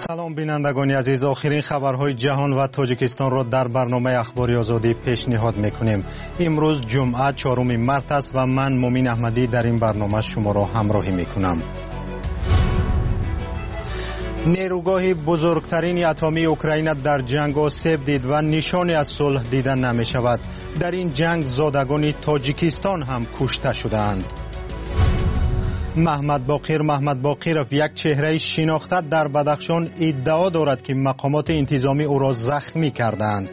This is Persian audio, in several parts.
سلام بینندگان عزیز، آخرین خبرهای جهان و تاجیکستان را در برنامه اخباری آزادی پیشنهاد میکنیم. امروز جمعه 4 مارس است و من مومین احمدی در این برنامه شما را همراهی میکنم. نیروگاه بزرگترین اتمی اوکراین در جنگ آسیب دید و نشانی از صلح دیده نمی شود. در این جنگ زادگان تاجیکستان هم کشته شدند. محمد باقرov یک چهره شناخته در بدخشان ادعا دارد که مقامات انتظامی او را زخمی کردند.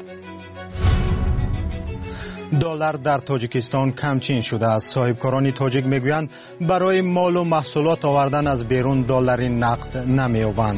دلار در تاجیکستان کمچین شده است. صاحبکاران تاجیک میگویند برای مال و محصولات آوردن از بیرون دلار نقد نمی‌یابند.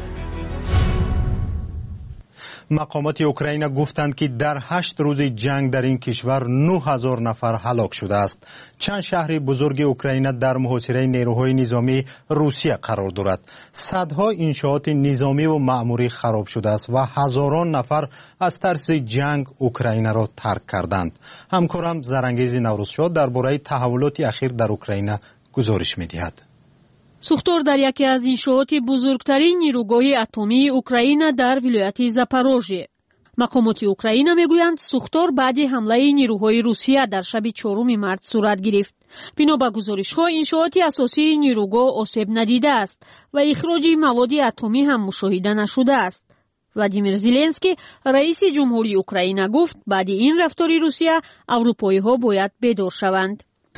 مقامات اوکراین گفتند که در 8 روز جنگ در این کشور 9000 نفر هلاک شده است. چند شهر بزرگ اوکراین در محاصره نیروهای نظامی روسیه قرار دارد. صدها انشاءات نظامی و مأموری خراب شده است و هزاران نفر از ترس جنگ اوکراین را ترک کردند. همکارم زرنگیز نوروزشاه درباره تحولات اخیر در اوکراین گزارش می‌دهد. سوختار در یکی از انشاءات بزرگترین نیروگاه اتمی اوکراین در ولایت زاپاروژیه. مقامات اوکراین میگویند سوختار بعد حمله نیروهای روسیه در شب 4 مارس صورت گرفت. بنا به گزارش‌ها انشاءات اساسی نیروگاه آسیب ندیده است و اخراج مواد اتمی هم مشاهده نشده است. ولادیمیر زلنسکی رئیس جمهوری اوکراین گفت بعد این رفتار روسیه اروپایی‌ها باید بیدار شوند.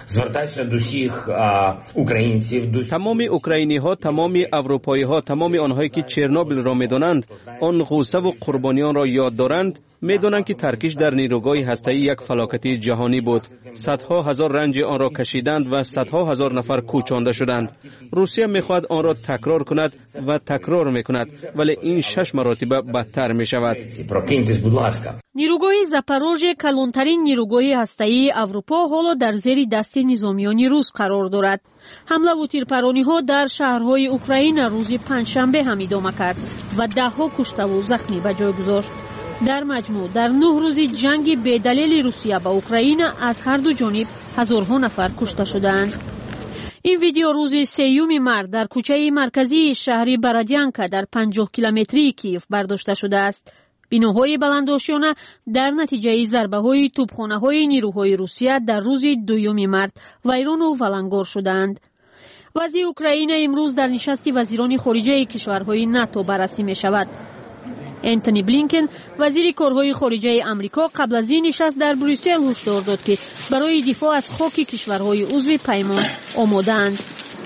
تمام اوکراینی ها، تمام اروپایی ها، تمام آنهایی که چرنوبیل را میدانند، آن غوسه و قربانیان را یاد دارند، میدانند که ترکیش در نیروگاه هسته‌ای یک فلاکت جهانی بود. صدها هزار رنج آن را کشیدند و صدها هزار نفر کوچانده شدند. روسیه میخواهد آن را تکرار کند و تکرار میکند، ولی این 6 مرتبه بدتر میشود. نیروگاه زاپاروژیه کلانترین نیروگاه هسته‌ای اروپا حالا در زیر دست نظامیان روس قرار دارد. حمله و تیرپرانی‌ها در شهرهای اوکراین روز پنجشنبه هم ادامه کرد و ده‌ها کشته و زخمی به جای گذاشت. در مجموع در 9 روز جنگ بی‌دلیل روسیه با اوکراین از هر دو جانب هزارها نفر کشته شدند. این ویدیو روز 3 مارس در کوچه مرکزی شهر برادیانکا در 50 کیلومتری کیف برداشته شده است. بناهای بلندآشیانه در نتیجه ضربه‌های توپخانه‌های نیروهای روسیه در روز 2 مارس ویران و ولنگار شدند. وضع اوکراین امروز در نشست وزیران خارجه کشورهای ناتو بررسی می‌شود. انتونی بلینکن وزیر کارهای خارجه آمریکا قبل از این نشست در بروسل هشدار داد که برای دفاع از خاک کشورهای عضو پیمان آماده‌اند.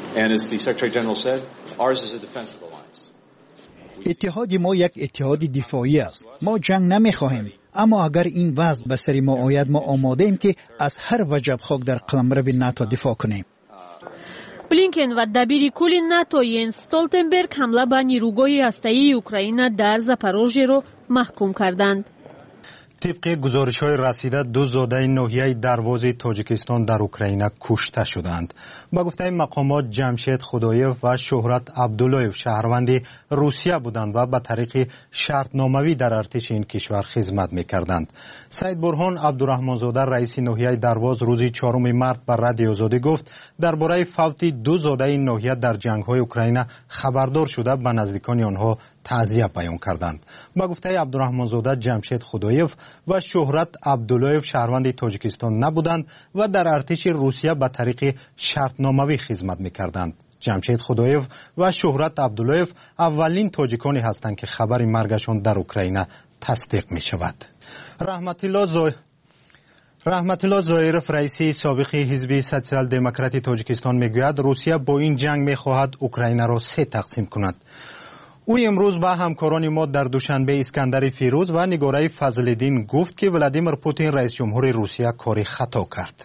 اتحاد ما یک اتحاد دفاعی است. ما جنگ نمی‌خواهیم، اما اگر این وضع به سر ما آید ما آماده ایم که از هر وجب خاک در قلمرو ناتو دفاع کنیم. بلینکن و دبیر کل ناتو ینس استولتنبرگ حمله به نیروگاه هسته‌ای اوکراین در زاپاروژیه را محکوم کردند. طبق گزارش‌های رسیده 2 زاده ناحیه دروازه تاجیکستان در اوکراین کشته شدند. با گفته مقامات جمشید خدایف و شهرت عبداللهیف شهروند روسیه بودند و به طریق شرطنامه‌ای در ارتش این کشور خدمت می‌کردند. سید برهان عبدالرحمنزاده رئیس ناحیه درواز روز 4 مارس بر رادیو آزادی گفت درباره فوت 2 زاده ناحیه در جنگ‌های اوکراین خبردار شده به نزدیکان آنها تعزیه بیان کردند. با گفته عبدالرحمنزاده جمشید خدایف و شهرت عبداللهیف شهروند تاجیکستان نبودند و در ارتش روسیه به طریق شرطنامه‌ای خدمت می‌کردند. جمشید خدایف و شهرت عبداللهیف اولین تاجیکانی هستند که خبر مرگشان در اوکراین تصدیق می‌شود. رحمت الله زایرف رئیس سابق حزب سوسیال دموکراتی تاجیکستان میگوید روسیه با این جنگ می‌خواهد اوکراین را 3 تقسیم کند. او امروز با همکاران ما در دوشنبه اسکندر فیروز و نگاره فضل‌الدین گفت که ولادیمیر پوتین رئیس جمهور روسیه کاری خطا کرد.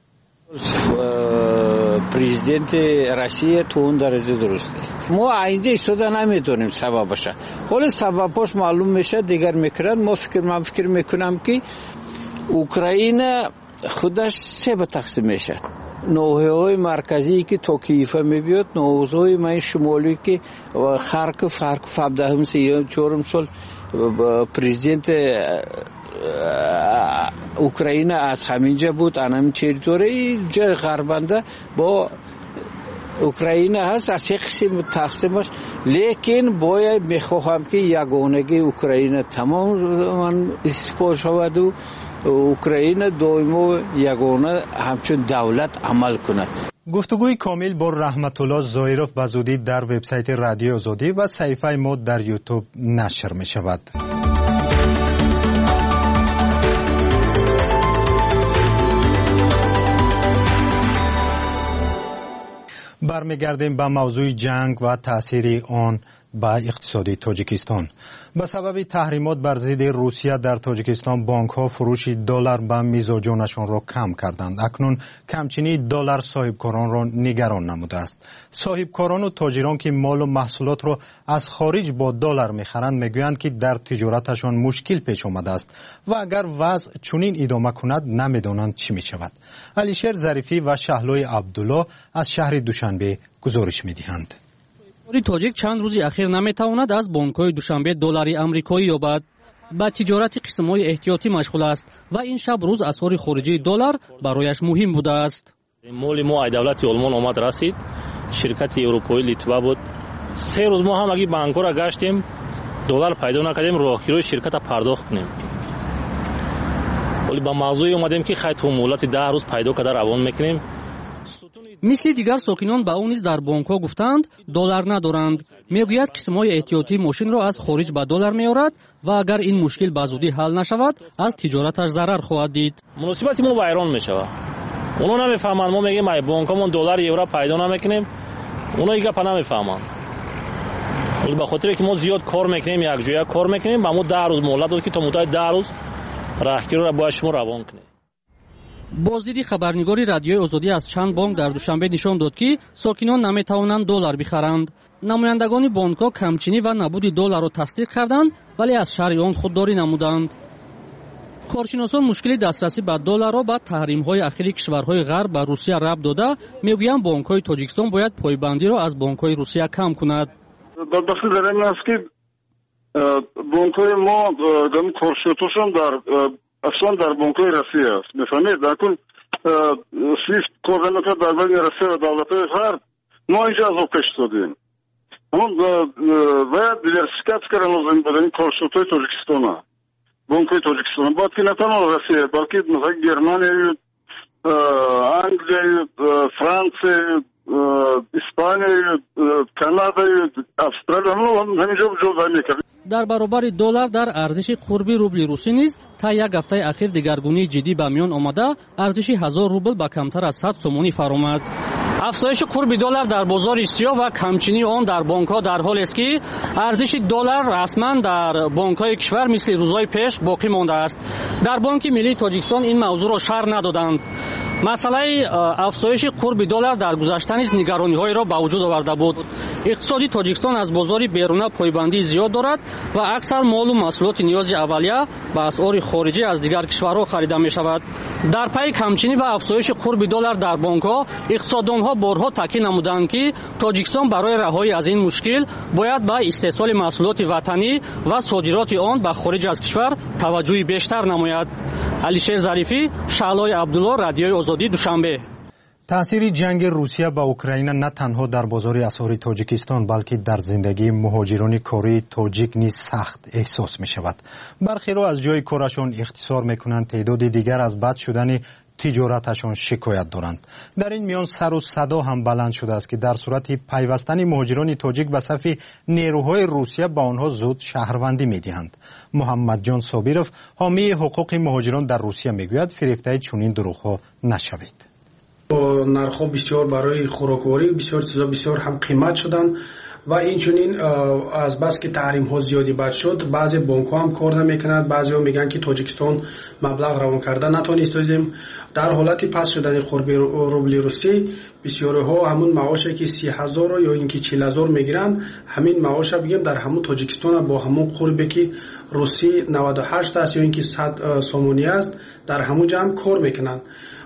پرزیدنت روسیه تو اون درجه درست نیست. ما اینجا ایستاده نمیتونیم سببش. حالا سببش معلوم میشه دیگر میکنند. من فکر میکنم که اوکراین خودش 3 به تقسیم میشه. نوحه‌های مرکزی که تا کیف میبیاد، نوحه‌های من شمالی که خارکوف 17 سال پرزیدنت اوکراین از همینجا بود، همین تریتوری غربنده با اوکراین هست از یک قسم تقسیمش، لیکن باید میخواهم که یگانگی اوکراین تمام استفاده شود و اوکراین دائما یگانه همچون دولت عمل کند. گفتگوی کامل با رحمت الله زایروف به زودی در وبسایت رادیو آزادی و صفحه ما در یوتیوب نشر می شود. برمیگردیم به موضوع جنگ و تأثیر آن به اقتصادی تاجیکستان. به سبب تحریمات بر ضد روسیه در تاجیکستان بانک‌ها فروش دلار به میزاجانشان را کم کردند. اکنون کمچینی دلار صاحبکاران را نگران نموده است. صاحبکاران و تاجران که مال و محصولات را از خارج با دلار می‌خرند میگویند که در تجارتشان مشکل پیش آمده است و اگر وضع چنین ادامه کند نمی‌دانند چی می‌شود. علیشیر ظریفی و شهلای عبدالله از شهر دوشنبه گزارش می‌دهند. تاجیک چند روزی اخیر نمیتواند از بانک‌های دوشنبه دلاری آمریکایی یابد. با تجارت قسم‌های احتیاطی مشغول است و این شب روز اسعار خارجی دلار برایش مهم بوده است. مال ما ای دولت آلمان آمد رسید، شرکت اروپایی لیتوا بود. 3 روز ما هم اگه بانک‌ها را گشتیم دلار پیدا نکردیم، راهگیری شرکت پرداخت کنیم. ولی با موضوعی اومدیم که خیلی تو مهلت 10 روز پیدا کرده روان میکنیم. مثل دیگر ساکنان با اون نیز در بانک‌ها گفتند دلار ندارند. میگوید قسم‌های احتیاطی ماشین را از خارج به دلار میآورد و اگر این مشکل به زودی حل نشود از تجارتش ضرر خواهد دید. مناسبت ما ویران میشود. اونا نمیفهمند ما میگیم ای بانکمون دلار یورو پیدا نمیکنیم. اونا این گپ نمیفهمند. ولی به خاطر که ما زیاد کار میکنیم، یک جای کار میکنیم، ما 10 روز مهلت داد که تا مدت 10 روز راهگیری را با شما روان کنیم. بازدیدی خبرنگاری رادیوی آزادی از چند بانک در دوشنبه نشان داد که ساکنان نمیتوانند دلار بخرند. نمایندگان بانک‌ها کمچینی و نبود دلار را تصدیق کردند ولی از شرح آن خودداری نمودند. کارشناسان مشکل دسترسی به دلار را به تحریم‌های اخیر کشورهای غرب به روسیه ربط داده میگویند بانک‌های تاجیکستان باید پایبندی را از بانک‌های روسیه کم کند. بدبختی در این است که بانک‌های ما کارشناسان اصلا در بانک‌های روسیه است. می‌فهمید؟ اکنون سویفت کار نمی‌کرد در بین روسیه و دولت‌های غرب. ما اینجا از آب کشید دادیم. اما باید دیورسیفیکات کردن لازم بود این کارشناسای تاجیکستان. بانک‌های تاجیکستان باید که نه تنها روسیه بلکه مثلا گرمانیا، انگلیا، فرانسه، اسپانیا، کانادا، استرالیا همینجا جدا می‌کرد. در برابر دلار در ارزش قرب روبل روسی نیز تا یک هفته اخیر دگرگونی جدی به میان آمده، ارزش 1000 روبل به کمتر از 100 سومانی فرآمد. افزایش قرب دلار در بازار سیاه و کمچینی آن در بانک‌ها در حالی است که ارزش دلار رسما در بانک‌های کشور مثل روزهای پیش باقی مانده است. در بانک ملی تاجیکستان این موضوع را شرح ندادند. مسئله افزایش قرب دلار در گذشته نیز نگرانی‌های را به وجود آورده بود. اقتصادی تاجیکستان از بازار بیرون پایبندی زیاد دارد و اکثر مال و محصولات نیاز اولیه با اسعار خارجی از دیگر کشورها خریده می‌شود. در پی کمچینی و افزایش قرب دلار در بانک‌ها، اقتصاددان‌ها بارها تاکید نمودند که تاجیکستان برای رهایی از این مشکل باید به استحصال محصولات وطنی و صادرات آن به خارج از کشور توجه بیشتر نماید. علیشیر ظریفی، شعلای عبدالله، رادیوی آزادی، دوشنبه. تأثیر جنگ روسیه با اوکراین نه تنها در بازار اسعار تاجیکستان بلکه در زندگی مهاجران کاری تاجیک نیز سخت احساس می شود. برخی را از جای کارشان اختصار می کنند، تعداد دیگر از بد شدن تجارتشان شکایت دارند. در این میان سر و صدا هم بلند شده است که در صورت پیوستن مهاجران تاجیک به صف نیروهای روسیه با آنها زود شهروندی می‌دهند. محمد جان صابیرов حامی حقوق مهاجران در روسیه میگوید فریفته چنین دروغ‌ها نشوید. نرخ‌ها بسیار برای خوراکواری بسیار چیزا بسیار هم قیمت شدن و این چنین از بس که تحریم ها زیادی بد شد بعضی بانک ها هم کار نمیکنند. بعضی ها میگن که تاجیکستان مبلغ روان کرده نتونستیم. در حالت پس شدن قرب روبل روسی بسیاری ها همون معاشی که 30,000 یا اینکه 40,000 میگیرند همین معاش بگیم در همون تاجیکستان با همون قربی که روسی 98 است یا اینکه 100 سومونی است در همون جمع کار میکنند.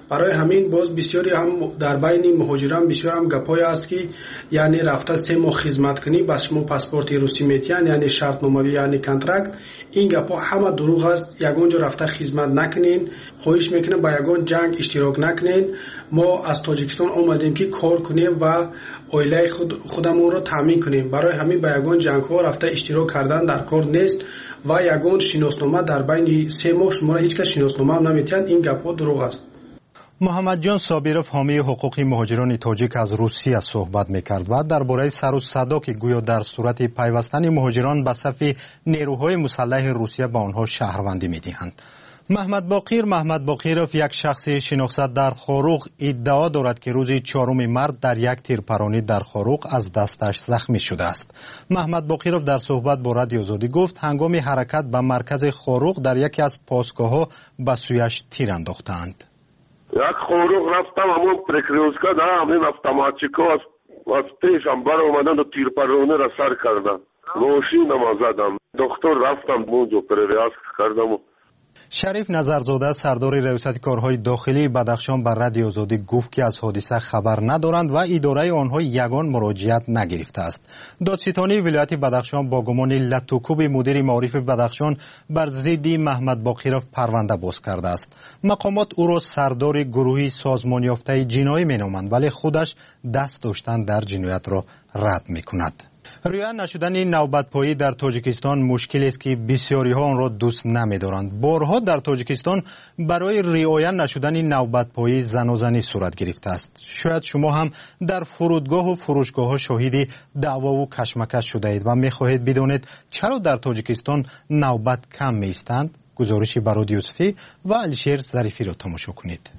برای همین باز بسیاری هم در بین مهاجران بسیار هم گپای است که یعنی رفته 3 ماه خدمت کنی بس شما پاسپورت روسی میتین یعنی شرطنامه یعنی کنترکت این گپا همه دروغ است. یگان جا رفته خدمت نکنین، خواهش میکنم با یگان جنگ اشتراک نکنین. ما از تاجیکستان اومدیم که کار کنیم و اویله خودمون رو تامین کنیم. برای همین با یگان جنگ ها رفته اشتراک کردن در کار نیست و یگان شناسنامه در بین 3 ماه شما هیچ کس شناسنامه نمیتین. این گپا دروغ است. محمد جان صابرов حامی حقوق مهاجران تاجیک از روسیه صحبت میکرد و درباره سر و صدا که گویا در صورت پیوستن مهاجران به صف نیروهای مسلح روسیه به آنها شهروندی میدهند. محمد باقیرov یک شخص شناخته در خاروق ادعا دارد که روز 4 مارس در یک تیرپرانی در خاروق از دستش زخمی شده است. محمد باقیرov در صحبت با رادیو آزادی گفت هنگام حرکت به مرکز خاروق در یکی از پاسگاه‌ها به سویش تیر انداختند. یک خاروق رفتم همون پرکریوزکا در همین автоматчико از پیشم بر اومدن و تیرپرانی را سر کردن. ماشینم زدم. دکتر رفتم اونجا پریویاس کردم. شریف نظرزاده سردار ریاست کارهای داخلی بدخشان بر رادیو آزادی گفت که از حادثه خبر ندارند و اداره آنها یگان مراجعت نگرفته است. دادستانی ولایت بدخشان با گمان لطوکوب مدیر معارف بدخشان بر ضد محمد باقیرov پرونده باز کرده است. مقامات او را سردار گروهی سازمان یافته جنایی مینامند ولی خودش دست داشتن در جنایت را رد میکند. رعایت نشدن نوبتپایی در تاجیکستان مشکلی است که بسیاری ها آن را دوست نمی‌دارند. بارها در تاجیکستان برای رعایت نشدن نوبتپایی زنی صورت گرفته است. شاید شما هم در فرودگاه و فروشگاه ها شاهد دعوا و کشمکش شده اید و می‌خواهید بدانید چرا در تاجیکستان نوبت کم می‌ایستند. گزارشی برای یوسفی و الشیر ظریفی را تماشا کنید.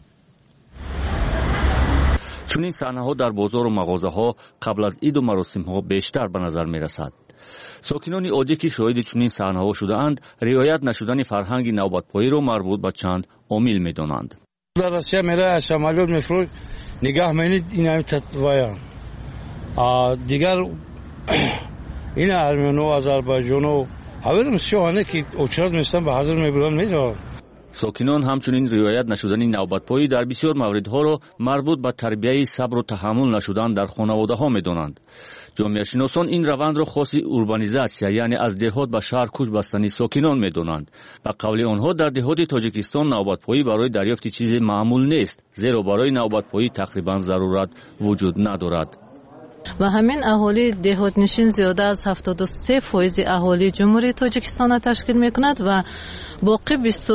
چنین صحنه‌ها در بازار و مغازه‌ها قبل از عید و مراسم‌ها بیشتر به نظر می‌رسد. ساکنان عادی که شاهد چنین صحنه‌ها شده‌اند، رعایت نشدن فرهنگ نوبتپایی را مربوط به چند عامل می‌دانند. در روسیه میره سامالیات میفروش نگاه می‌کنید اینا تطویا. دیگر این ارمنی و آذربایجان و همه مسیحیانی که اوچرد میستن به حاضر میبرن میره. ساکنان همچنین رعایت نشدن نوبتپایی در بسیار موردها را مربوط به تربیت صبر و تحمل نشدن در خانواده‌ها می‌دانند. جامعه شناسان این روند را خاص اوربانیزاسیا یعنی از دهات به شهر کوچ بستن ساکنان می‌دانند. به قول آنها در دهات تاجیکستان نوبتپایی برای دریافت چیز معمول نیست، زیرا برای نوبتپایی تقریبا ضرورت وجود ندارد. و همین اهالی دهات نشین زیاده از 73% اهالی جمهوری تاجیکستان تشکیل می‌کند و باقی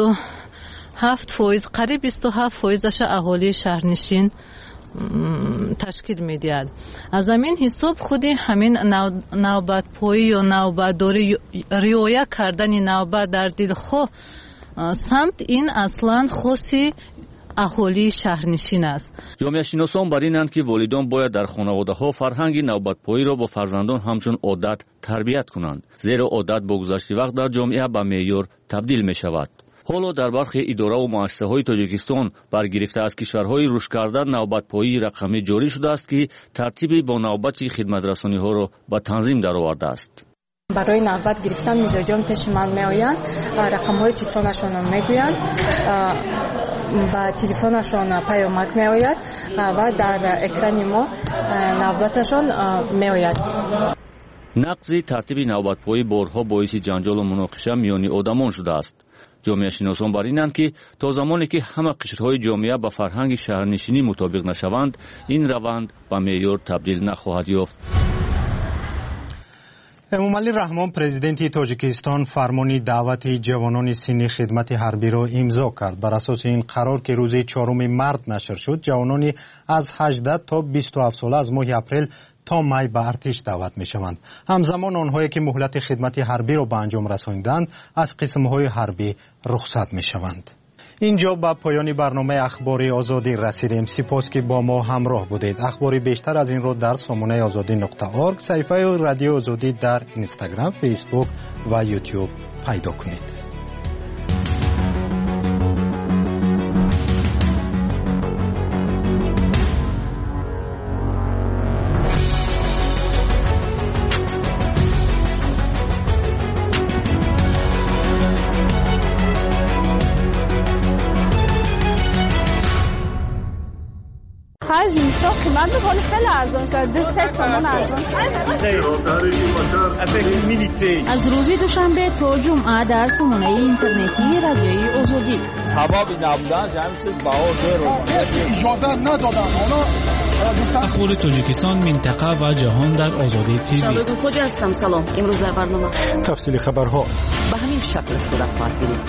27% قریب 27% اهالی شهرنشین تشکیل می‌دهد. از همین حساب خودی همین نوبتپایی یا نوبتداری رعایت کردن نوبت در دلخواه سمت این اصلاً خاصی اهالی شهرنشین است. جامعه شناسان بر اینند که والدان باید در خانواده‌ها فرهنگ نوبتپایی را با فرزندان همچون عادت تربیت کنند، زیرا عادت با گذشت وقت در جامعه به معیار تبدیل می شود. حالا در برخی اداره و مؤسسه‌های تاجیکستان برگرفته از کشورهای رشد کرده نوبتپایی رقمی جاری شده است که ترتیبی با نوبت خدمت‌رسانی‌ها را به تنظیم درآورده است. برای نوبت گرفتن میزاجان پیش من میآیند، رقم‌های تلفنشان را میگویند، با تلفنشان پیامک میآید و در اکران ما نوبتشان میآید. نقض ترتیب نوبتپایی بارها باعث جنجال و مناقشه میان آدمان شده است. جامعه شناسان بر اینند که تا زمانی که همه قشرهای جامعه به فرهنگ شهرنشینی مطابق نشوند، این روند به معیار تبدیل نخواهد یافت. امامعلی رحمان پرزیدنت تاجیکستان فرمانی دعوت جوانان سنی خدمت حربی را امضا کرد. بر اساس این قرار که روز 4 مارس نشر شد، جوانانی از 18 تا 27 ساله از ماه اپریل تا می به ارتش دعوت می شوند. همزمان آنهایی که مهلت خدمت حربی را به انجام رساندند از قسم‌های حربی رخصت می شوند. اینجا به پایان برنامه اخبار آزادی رسیدیم. سپاس که با ما همراه بودید. اخبار بیشتر از این رو در سامانه azadi.org، صفحه رادیو آزادی در اینستاگرام، فیسبوک و یوتیوب پیدا کنید. خرج میشه قیمت خیلی خیلی ارزان شد. 2 تومان ارزان شد. از روز دوشنبه تا جمعه در سامانه اینترنتی رادیوی آزادی سبب نبودن جمعیت بهار اجازه ندادن. اخبار تاجیکستان، منطقه و جهان در آزادی تیوی. شاگرد خوجا هستم. سلام. امروز در برنامه تفصیل خبرها به همین شکل صورت خواهد گرفت.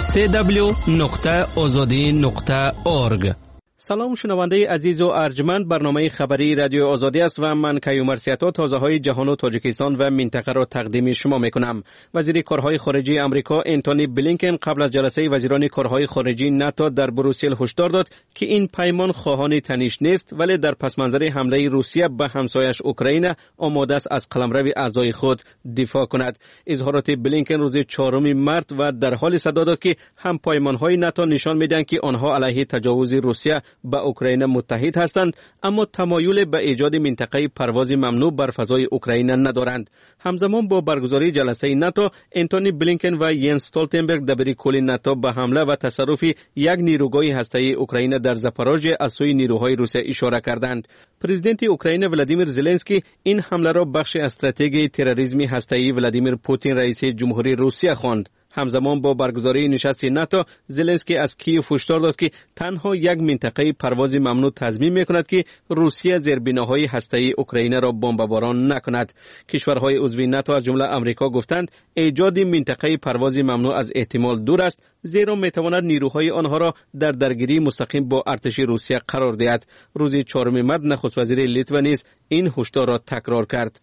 www.azadi.org. سلام شنونده عزیز و ارجمند، برنامه خبری رادیو آزادی است و من کیومر سیاتا تازه های جهان و تاجیکستان و منطقه را تقدیم شما میکنم. وزیر کارهای خارجه آمریکا انتونی بلینکن قبل از جلسه وزیران کارهای خارجه ناتو در بروسل هشدار داد که این پیمان خواهان تنش نیست، ولی در پس منظر حمله روسیه به همسایش اوکراین آماده است از قلمرو اعضای خود دفاع کند. اظهارات بلینکن روز 4 مارس و در حال صدا داد که هم پیمانهای ناتو نشان میدهند که آنها علیه تجاوز روسیه با اوکراین متحد هستند، اما تمایل به ایجاد منطقه پرواز ممنوع بر فضای اوکراین ندارند. همزمان با برگزاری جلسه ناتو، انتونی بلینکن و ینس استولتنبرگ دبیر کل ناتو به حمله و تصرف یک نیروگاه هسته‌ای اوکراین در زاپاروژه از سوی نیروهای روسیه اشاره کردند. پرزیدنت اوکراین ولادیمیر زلنسکی این حمله را بخش استراتژی تروریسم هسته‌ای ولادیمیر پوتین رئیس جمهوری روسیه خواند. همزمان با برگزاری نشست ناتو، زلنسکی از کیف هشدار داد که تنها یک منطقه پرواز ممنوع تضمین می‌کند که روسیه زیربناهای هسته‌ای اوکراین را بمباران نکند. کشورهای عضو ناتو از جمله آمریکا گفتند ایجاد منطقه پرواز ممنوع از احتمال دور است، زیرا می‌تواند نیروهای آنها را در درگیری مستقیم با ارتش روسیه قرار دهد. روز 4 مارس نخست وزیر لیتوا نیز این هشدار را تکرار کرد.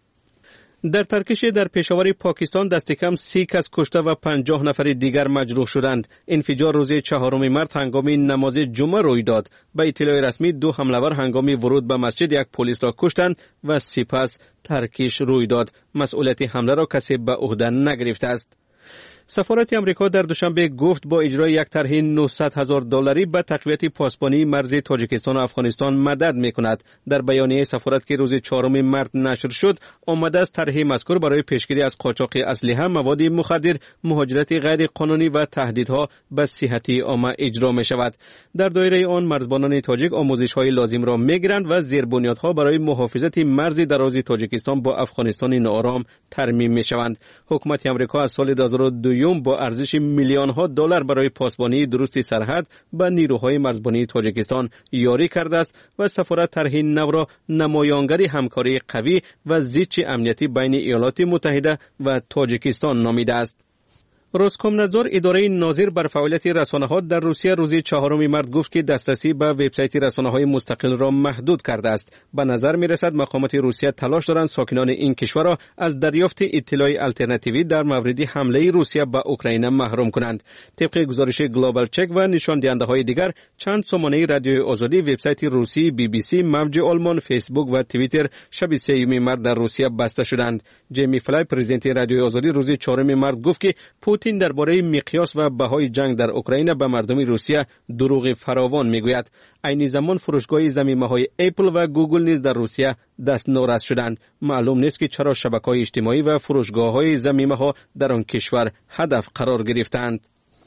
در ترکش در پشاور پاکستان دست کم 30 کس کشته و 50 نفر دیگر مجروح شدند. انفجار روز 4 مارس هنگام نماز جمعه روی داد. به اطلاع رسمی 2 حمله‌ور هنگام ورود به مسجد یک پلیس را کشتند و سپس ترکش روی داد. مسئولیت حمله را کسی به عهده نگرفته است. سفارت امریکا در دوشنبه گفت با اجرای یک طرح $900,000 به تقویت پاسبانی مرز تاجیکستان و افغانستان مدد می‌کند. در بیانیه سفارت که روز 4 مارس نشر شد، آمده است طرح مذکور برای پیشگیری از قاچاق اسلحه، مواد مخدر، مهاجرت غیر قانونی و تهدیدها به صحت عامه اجرا می‌شود. در دایره آن مرزبانان تاجیک آموزش‌های لازم را می‌گیرند و زیربنیادها برای محافظت مرز دراز تاجیکستان با افغانستان ناآرام ترمیم می‌شوند. حکومت امریکا از سال 2002 با ارزش میلیون‌ها دلار برای پاسبانی درست سرحد به نیروهای مرزبانی تاجیکستان یاری کرده است و سفارت طرح نو را نمایانگر همکاری قوی و زیچ امنیتی بین ایالات متحده و تاجیکستان نامیده است. روسکومنادزور اداره ناظر بر فعالیت رسانه‌ها در روسیه روز 4 مارس گفت که دسترسی به وبسایت رسانه‌های مستقل را محدود کرده است. به نظر می‌رسد مقامات روسیه تلاش دارند ساکنان این کشور را از دریافت اطلاع آلترناتیوی در مورد حمله روسیه به اوکراین محروم کنند. طبق گزارش گلوبال چک و نشان دهنده‌های دیگر، چند سامانه رادیوی آزادی، وبسایت روسی BBC، موج آلمان، فیسبوک و توییتر شب 3 مارس در روسیه بسته شدند. جیمی فلای پرزیدنت رادیوی آزادی روز 4 مارس گفت که پوتین درباره مقیاس و بهای جنگ در اوکراین به مردم روسیه دروغ فراوان میگوید. عین زمان فروشگاه ضمیمه‌های اپل و گوگل نیز در روسیه دست نورست شدند. معلوم نیست که چرا شبکه‌های اجتماعی و فروشگاه‌های ضمیمه‌ها در آن کشور هدف قرار گرفتند.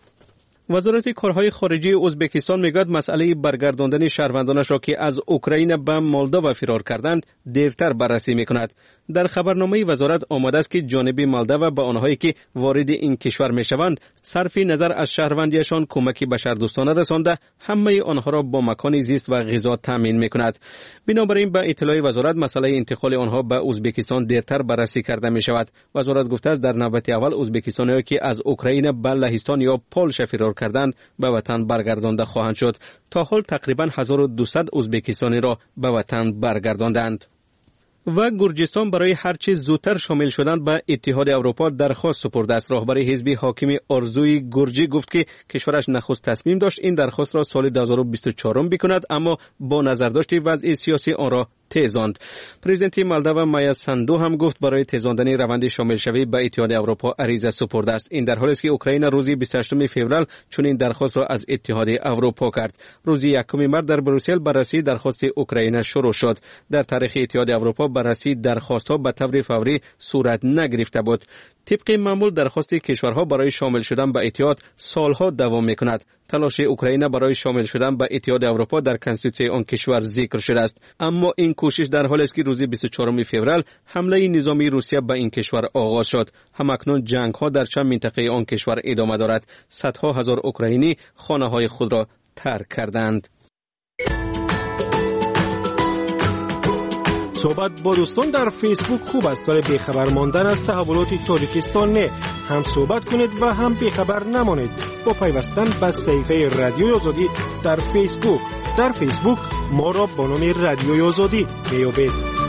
وزارت کارهای خارجه ازبکستان میگوید مسئله برگرداندن شهروندانش را که از اوکراین به مولداوا فرار کردند دیرتر بررسی میکند. در خبرنامه وزارت آمده است که جانب مولداوا به آنهایی که وارد این کشور میشوند صرف نظر از شهروندیشان کمک بشردوستانه رسانده همه آنها را با مکان زیست و غذا تامین میکند. بنابراین به اطلاع وزارت مسئله انتقال آنها به ازبکستان دیرتر بررسی کرده میشود. وزارت گفته است در نوبت اول ازبکستانیایی که از اوکراین به لهستان یا پولش فرار کردند به وطن برگردانده خواهند شد. تا حال تقریباً 1200 ازبکستانی را به وطن برگرداندند. و گرجستان برای هرچه زودتر شامل شدن به اتحاد اروپا درخواست سپرده است. رهبر حزب حاکم آرزوی گرجی گفت که کشورش نخست تصمیم داشت این درخواست را سال 2024 بکند، اما با نظرداشت وضع سیاسی آن را تیزاند. پرزیدنت مولداوا مایا ساندو هم گفت برای تیزاندن روند شامل شوی به اتحاد اروپا عریضه سپرده است. این در حالی است که اوکراین روز 28 فوریه چنین درخواست را از اتحاد اروپا کرد. روز 1 مارس در بروسل بررسی درخواست اوکراین شروع شد. در تاریخ اتحاد اروپا بررسی درخواست‌ها به طور فوری صورت نگرفته بود. طبق معمول درخواست کشورها برای شامل شدن به اتحاد سالها دوام می‌کند. تلاش اوکراین برای شامل شدن به اتحاد اروپا در کنستیتوسیون آن کشور ذکر شده است، اما این کوشش در حالی است که روز 24 فوریه حمله نظامی روسیه به این کشور آغاز شد. همکنون جنگ‌ها در چند منطقه آن کشور ادامه دارد. صدها هزار اوکراینی خانه‌های خود را ترک کردند. صحبت با دوستان در فیسبوک خوب است، ولی بیخبر ماندن از تحولات تاجیکستان نه. هم صحبت کنید و هم بیخبر نمانید با پیوستن به صفحه رادیوی آزادی در فیسبوک. در فیسبوک ما را با نام رادیوی آزادی میابید.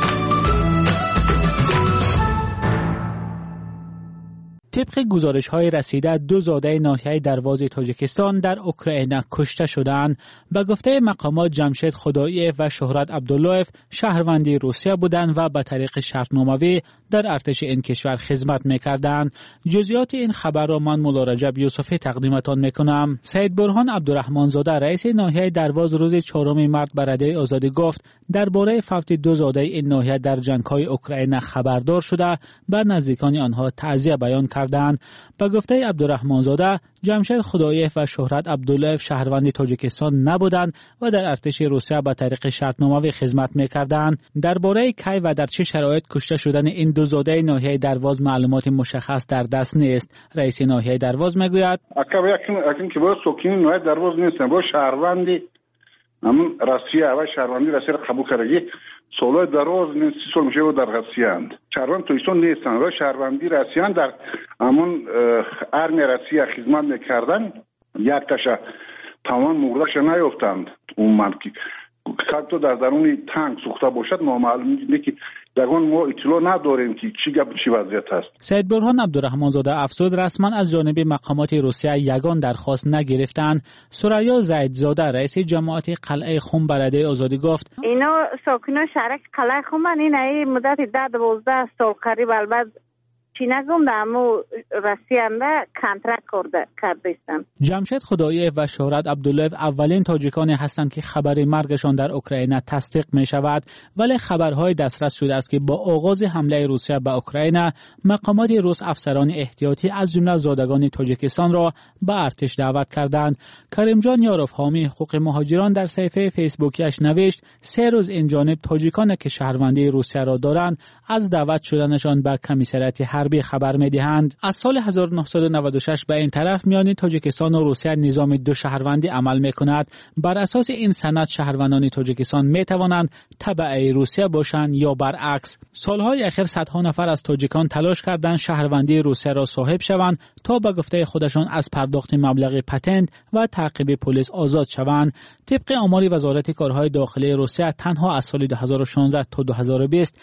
طبق گزارش‌های رسیده 2 زاده ناحیه دروازه تاجیکستان در اوکراین کشته شدند. به گفته مقامات جمشید خداییف و شهرت عبداللهیف شهروندی روسیه بودند و به طریق شرطنامه‌ای در ارتش این کشور خدمت می‌کردند. جزئیات این خبر را من مولا رجب یوسفی تقدیمتان می‌کنم. سید برهان عبدالرحمنزاده رئیس ناحیه دروازه روز 4 مارس به رادیوی آزادی گفت درباره فوت 2 زاده این ناحیه در جنگ‌های اوکراین خبردار شده، بر نزدیکان آنها تعزیه بیان کردند. به گفته عبدالرحمنزاده جمشید خداییف و شهرت عبداللهیف شهروند تاجیکستان نبودند و در ارتش روسیه به طریق شرطنامه‌ای خدمت می‌کردند. درباره کی و در چه شرایط کشته شدن این 2 زاده ناحیه درواز معلومات مشخص در دست نیست. رئیس ناحیه درواز میگوید اکنون که با ساکنین ناحیه درواز نیستن، با شهروندی همون روسیه و شهروندی روسیه را قبول کردگی سالهای دراز 30 سال میشه و در روسیه اند. شهروند تاجیکستان نیستن و شهروندی روسیه در همون ارمی روسیه خدمت میکردن. یک کشه تمام مردهش نیافتند. اون من که حتی در درون تانک سوخته باشد نامعلوم نیست که درون ما اطلاع نداریم که چی گپ چی وضعیت است. سید برهان عبدالرحمنزاده افزود رسما از جانب مقامات روسیه یگان درخواست نگرفتند. سریا زیدزاده رئیس جماعت قلعه خم به رادیوی آزادی گفت اینا ساکنان شهرک قلعه خم این مدت 10-12 سال قریب البته چی نگم اما روسیه هم کانترکت کرده استن. جمشید خداییف و شهرت عبداللهیف اولین تاجیکانی هستند که خبر مرگشان در اوکراین تصدیق می شود، ولی خبرهای دسترس شده است که با آغاز حمله روسیه به اوکراین مقامات روس افسران احتیاطی از جمله زادگان تاجیکستان را به ارتش دعوت کردند. کریمجان یاروف حامی حقوق مهاجران در صفحه فیسبوکیش نوشت 3 روز این جانب تاجیکان که شهروندی روسیه را دارند از دعوت شدنشان به کمیسریات حربی خبر می‌دهند. از سال 1996 به این طرف میان تاجیکستان و روسیه نظام 2 شهروندی عمل می‌کند. بر اساس این سند شهروندان تاجیکستان می‌توانند تبع روسیه باشند یا برعکس. سالهای اخیر صدها نفر از تاجیکان تلاش کردند شهروندی روسیه را صاحب شوند تا به گفته خودشان از پرداخت مبلغ پتنت و تعقیب پلیس آزاد شوند. طبق آمار وزارت کارهای داخلی روسیه تنها از سال 2016 تا 2020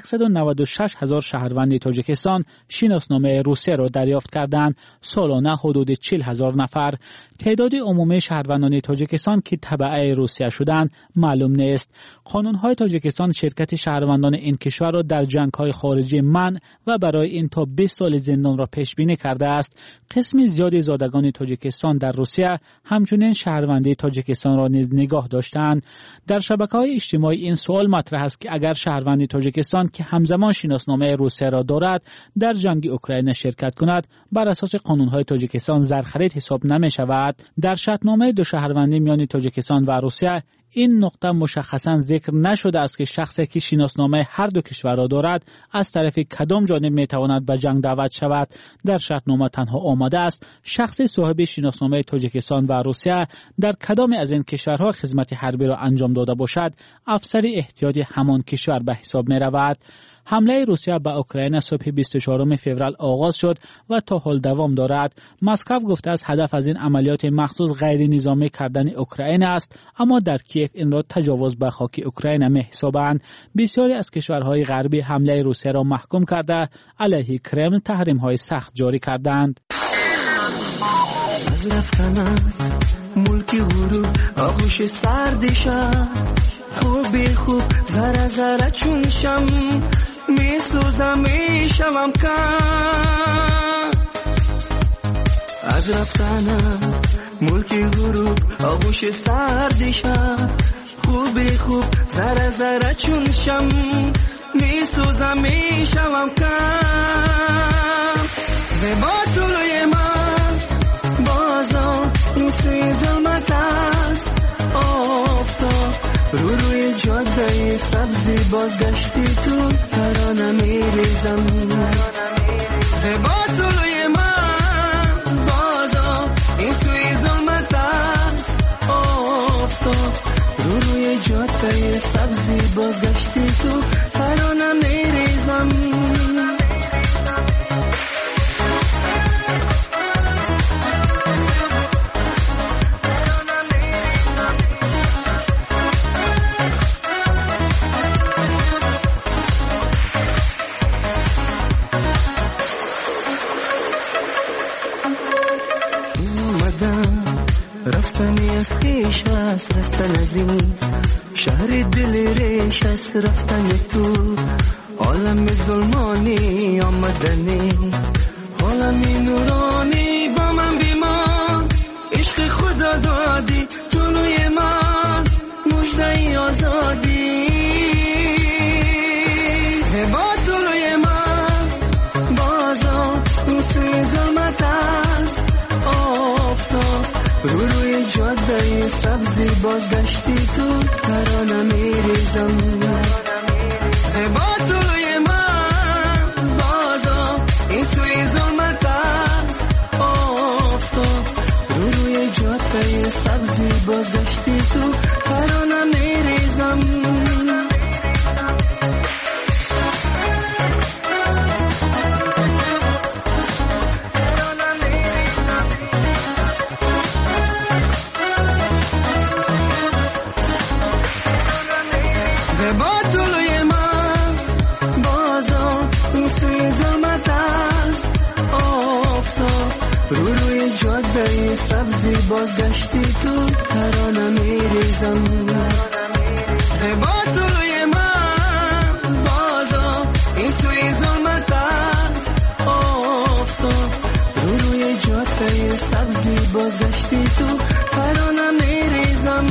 196,000 شهروند تاجیکستان شناسنامه روسیه را دریافت کردند. سالانه حدود 40,000 نفر. تعداد عمومی شهروندان تاجیکستان که تبع روسیه شدند معلوم نیست. قانون‌های تاجیکستان شرکت شهروندان این کشور را در جنگ‌های خارجی منع و برای این تا 20 سال زندان را پیش بینی کرده است. قسم زیادی زادگان تاجیکستان در روسیه همچنین شهروندی تاجیکستان را نیز نگاه داشتند. در شبکه‌های اجتماعی این سوال مطرح است که اگر شهروندی تاجیکستان که همزمان شناسنامه روسیه را دارد در جنگ اوکراین شرکت کند، بر اساس قانون‌های تاجیکستان زرخرید حساب نمی‌شود. در شرطنامه 2 شهروندی میان تاجیکستان و روسیه این نقطه مشخصاً ذکر نشده است که شخصی که شناسنامه هر 2 کشور را دارد از طرف کدام جانب میتواند به جنگ دعوت شود. در شرطنامه تنها آمده است شخصی صاحب شناسنامه تاجیکستان و روسیه در کدام از این کشورها خدمت حربی را انجام داده باشد افسر احتیاطی همان کشور به حساب می رود. حمله روسیه به اوکراین صبح 24 فوریه آغاز شد و تا حال دوام دارد. مسکو گفته است هدف از این عملیات مخصوص غیر نظامی کردن اوکراین است، اما در کیف این را تجاوز به خاک اوکراین می‌حسابند. بسیاری از کشورهای غربی حمله روسیه را محکوم کرده علیه کرملین تحریم‌های سخت جاری کردند. از رفتن ملکی غرور آغوش سردشم خوبی خوب ذره ذره چون شم میسوزم میشوم کم از رفتنم ملکی غروب آغوش سردشم خوبی خوب ذره ذره چون شم میسوزم میشوم کم زیبا طلوع من بازا این سوی ظلمت است آفتاب روی جاده سبزی بازگشتی تو ترانه میریزم زیبا طلوع من بازا این سوی ظلمت است آفتاب روی جاده سبزی بازگشتی تو ترانه میریزم رفتنی از خیش است رستن از این شهر دل ریش است رفتن تو عالم ظلمانی آمدنی عالمی نورانی با من بیمان عشق خدا دادی طلوع من مژده آزادی زیبا طلوع من بازا این سوی ظلمت است آفتاب روی جاده سبزی بازگشتی تو ترانه میریزم زیبا طلوع من بازا این سوی ظلمت است آفتاب روی جاده سبزی بازگشتی تو ترانه میریزم زیبا طلوع من بازا این سوی ظلمت است آفتاب روی جاده سبزی بازگشتی تو ترانه میریزم زیبا طلوع من بازا این سوی ظلمت است آفتاب روی جاده سبزی بازگشتی تو ترانه میریزم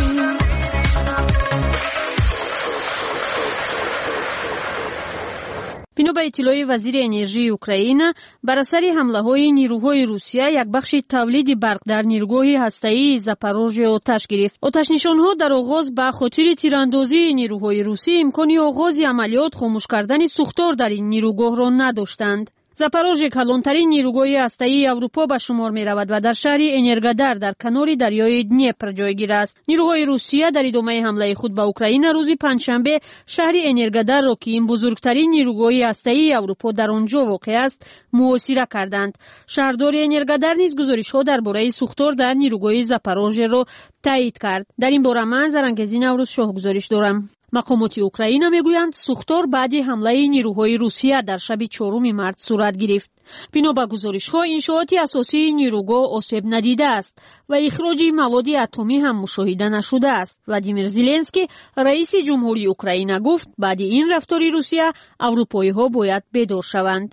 بنا به اطلاع وزیر انرژی اوکراین بر اثر حمله‌های نیروهای روسیه یک بخش تولید برق در نیروگاه هسته‌ای زاپاروژیا آتش گرفت. آتش‌نشان‌ها در آغاز به خاطر تیراندازی نیروهای روسی امکان آغاز عملیات خاموش کردن سوختار در این نیروگاه را نداشتند. زاپاروژیا کلانترین نیروگاه هسته‌ای اروپا به شمار می‌رود و در شهر انرگادار در کنار دریای دنیپر جایگیر است. نیروهای روسیه در ادامه حمله خود به اوکراین روز پنجشنبه شهر انرگادار را که این بزرگترین نیروگاه هسته‌ای اروپا در آنجا واقع است محاصره کردند. شهردار انرگادار نیز گزارش‌ها درباره سوختار در نیروگاه زاپاروژیا را تایید کرد. در این باره من زرنگزی نوروز شاه گزارش دارم. مقامات اوکراین میگویند سوختار بعد حمله نیروهای روسیه در شب 4 مارس صورت گرفت. بنا به گزارش‌ها انشاءات اساسی نیروگاه آسیب ندیده است و اخراج مواد اتمی هم مشاهده نشده است. ولادیمیر زلنسکی رئیس جمهوری اوکراین گفت بعد این رفتار روسیه اروپایی‌ها باید بیدار شوند.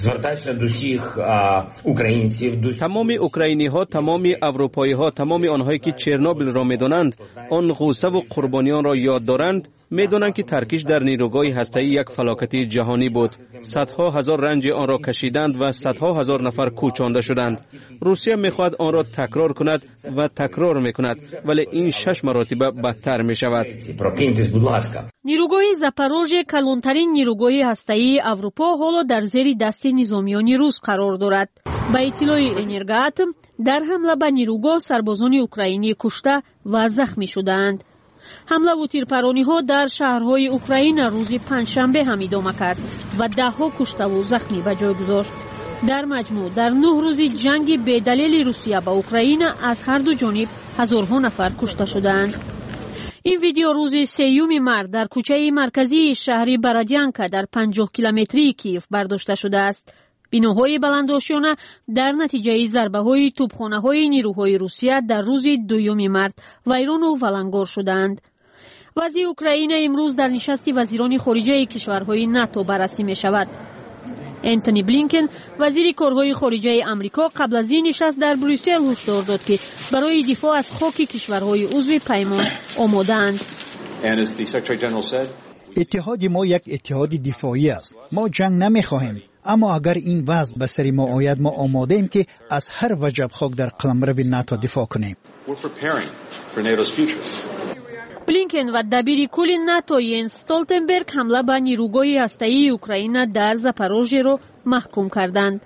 تمام اوکراینی ها، تمام اروپایی ها، تمام آنهایی که چرنوبیل را میدانند، آن غوسه و قربانیان را یاد دارند، میدانند که ترکیش در نیروگاه هسته‌ای یک فلاکت جهانی بود. صدها هزار رنج آن را کشیدند و صدها هزار نفر کوچانده شدند. روسیه میخواهد آن را تکرار کند و تکرار میکند، ولی این 6 مرتبه بدتر میشود. نیروگاه زاپاروژیا کلانترین نیروگاه هسته‌ای اروپا حالا در زیر دست نظامیان روس قرار دارد. با اطلاع انرگاتم در حمله به نیروگاه سربازان اوکراینی کشته و زخمی شدند. حمله و تیرپرانی‌ها در شهرهای اوکراین روز پنجشنبه هم ادامه کرد و ده‌ها کشته و زخمی به جای گذاشت. در مجموع در 9 روز جنگ بدلیل روسیه با اوکراین از هر دو جانب هزارها نفر کشته شدند. این ویدیو روز 3 مارس در کوچه مرکزی شهر برادیانکا در 50 کیلومتری کیف برداشته شده است. بناهای بلندآشیانه در نتیجه ضربه‌های توپخانه‌های نیروهای روسیه در روز 2 مارس ویران و ولنگار شدند. وضع اوکراین امروز در نشست وزیران خارجه کشورهای ناتو بررسی می‌شود. انتونی بلینکن وزیر کارهای خارجه آمریکا قبل از این نشست در بروسل هشدار داد که برای دفاع از خاک کشورهای عضو پیمان آماده‌اند. اتحاد ما یک اتحاد دفاعی است. ما جنگ نمی‌خواهیم، اما اگر این وضع به سر ما آید ما آماده ایم که از هر وجب خاک در قلمرو ناتو دفاع کنیم. بلینکن و دبیر کل ناتو ینس استولتنبرگ حمله به نیروگاه هسته‌ای اوکراین در زاپاروژیه را محکوم کردند.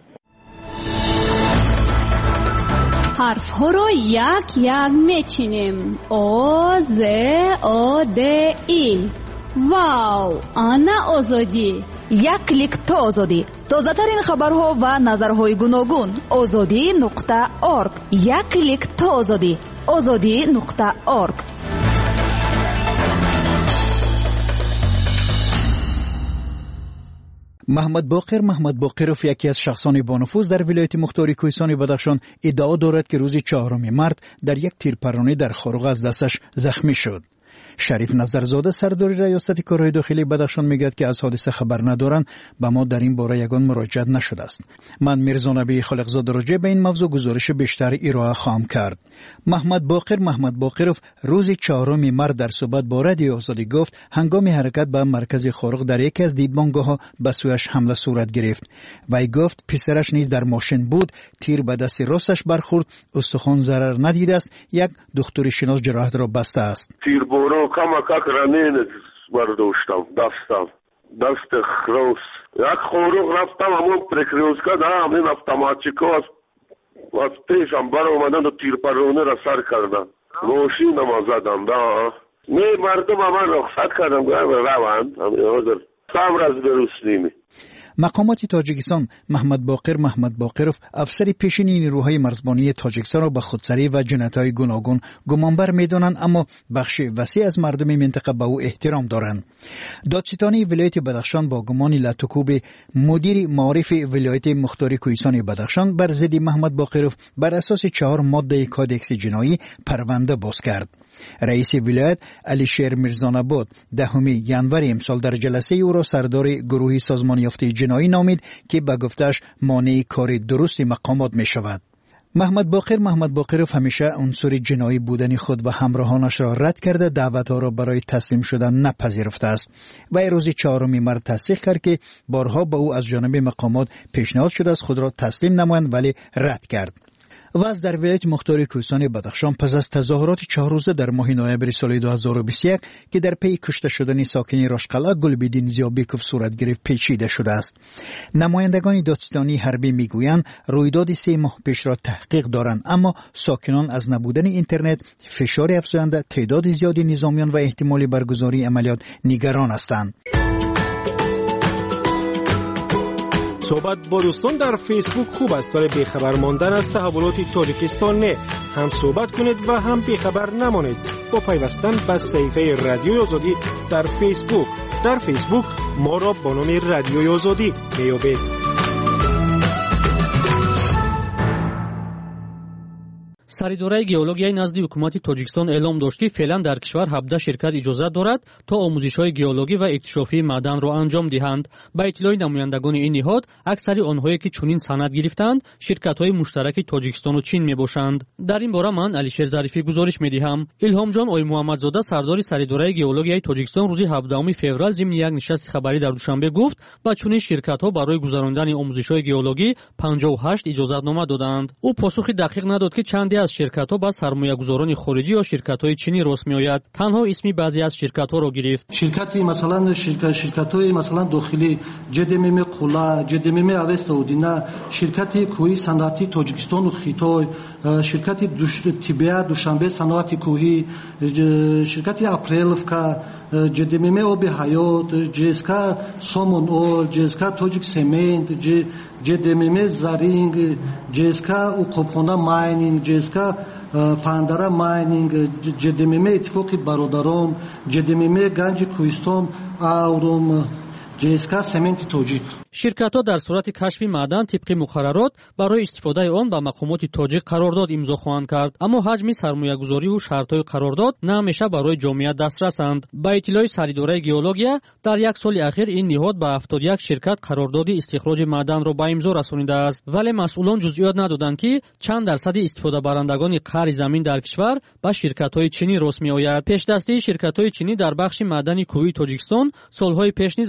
حرف ها را یک یک میچینیم. او ز او د ای. واو، آنا آزادی. یک کلیک تا آزادی. تازه ترین خبرها و نظرهای گوناگون. azadi.org. یک کلیک تا آزادی. azadi.org. محمد باقرов یکی از شخصان با نفوذ در ولایت مختار کوهستان بدخشان ادعا دارد که روز 4 مارس در یک تیرپرانی در خاروق از دستش زخمی شد. شریف نظرزاده سردار ریاست کارهای داخلی بدخشان میگوید که از حادثه خبر ندارند و ما در این باره یگان مراجعت نشده است. من میرزا نبی خالقزاده راجع به این موضوع گزارش بیشتر ارائه خواهم کرد. محمد باقرov روز 4 مارس در صحبت با رادیو آزادی گفت هنگام حرکت به مرکز خاروق در یکی از دیدبانگاه‌ها به سویش حمله صورت گرفت. وی گفت پسرش نیز در ماشین بود، تیر به دست راستش برخورد، استخوان ضرر ندیده است، یک دکتر شناس جراحت را بسته است. کمک رانین برداشتم دست خروس یک خاروق رفتم همون پرکریوزکا دارم این автоматчико از پیشم بر اومدن و تیرپرونه را سر کردن ماشینم زدم مردم من رخصت کردم روند همین سام راز درست نیمی. مقامات تاجیکستان محمد باقرov افسر پیشین نیروهای مرزبانی تاجیکستان را به خودسری و جنایت‌های گوناگون گمانبر می‌دانند، اما بخش وسیع از مردم منطقه به او احترام دارند. دادستانی ولایت بدخشان با گمان لاتوکوب مدیر معارف ولایت مختار کوهستان بدخشان بر ضد محمد باقرov بر اساس 4 ماده کادکس جنایی پرونده باز کرد. رئیس ولایت علیشیر میرزاناباد 10 ژانویه امسال در جلسه او را سردار گروه سازمان یافته جنایی نامید که به گفتش مانع کار درست مقامات می شود. محمد باقرov همیشه عنصر جنایی بودن خود و همراهانش را رد کرده، دعوتها را برای تسلیم شدن نپذیرفته است. و روز 4 مارس تصدیق کرد که بارها به او از جانب مقامات پیشنهاد شده است خود را تسلیم نمایند، ولی رد کرد. وضع در ولایت مختار کوهستان بدخشان پس از تظاهرات 4 روزه در ماه نوامبر سال 2021 که در پی کشته شدن ساکن راشقلعه گلبدین زیابیکوف صورت گرفت پیچیده شده است. نمایندگان دادستانی حربی میگویند رویداد 3 ماه پیش را تحقیق دارند، اما ساکنان از نبودن اینترنت، فشار افزاینده، تعداد زیادی نظامیان و احتمال برگزاری عملیات نگران هستند. صحبت با دوستان در فیسبوک خوب است، ولی بیخبر ماندن از تحولات تاجیکستان نه. هم صحبت کنید و هم بیخبر نمانید با پیوستن به صفحه رادیوی آزادی در فیسبوک. در فیسبوک ما را با نام رادیوی آزادی میابید. سریدورای گئولوژیای نزد حکومت تاجیکستان اعلام داشت که فعلا در کشور 17 شرکت اجازه دارد تا آموزش‌های گئولوژی و اکتشافی معدن را انجام دهند. با اطلاع نمایندگان این نهاد، اکثر آنهایی که چنین سند گرفتند شرکت‌های مشترک تاجیکستان و چین میباشند. در این باره من علیشیر ظریفی گزارش میدهم. الهام جان آی محمدزاده سردار سریدورای گئولوژیای تاجیکستان روز 17 فوریه ضمن یک نشست خبری در دوشنبه گفت با چنین شرکت‌ها برای گذراندن آموزش‌های گئولوژی 58 اجازه‌نامه دادند. او پاسخ دقیق نداد که چندی از شرکت‌ها با سرمایه‌گذاران خارجی یا شرکت‌های چینی راست می‌آید. تنها اسمی بعضی از شرکت‌ها را گرفت. شرکتی مثلا شرکت‌های مثلا داخلی جدمم قولا، جدمم اوستودینا، شرکتی کوهی صنعتی تاجیکستان و خیتای، شرکتی تیبیا دوشنبه صنعتی کوهی، شرکتی اپریلفکا، جدمم آب حیات، جسکا سامون اول، جسکا تاجیک سمنت، جدمم زرینگ، جسکا اوقابخانه ماینینگ، جسکا پاندارا ماینینگ، جدمم اتفاقی برادران، جدمم گنج کوهستان آوروم، جسکا سمنت تاجیک. شرکت‌ها در صورت کشف معدن طبق مقررات برای استفاده آن با مقامات تاجیک قرارداد امضا خواهند کرد، اما حجم سرمایه‌گذاری و شرط‌های قرارداد نه همیشه برای جامعه دسترسند. با اطلاع سریدورای گئولوژیا در یک سال اخیر این نهاد با 71 شرکت قرارداد استخراج معدن را به امضا رسانیده است، ولی مسئولان جزئیات ندادند که چند درصد استفاده برندگان قعر زمین در کشور با شرکت‌های چینی راست می‌آید. پیش‌دستی شرکت‌های چینی در بخش معدنی کوهی تاجیکستان سال‌های پیش نیز از منبع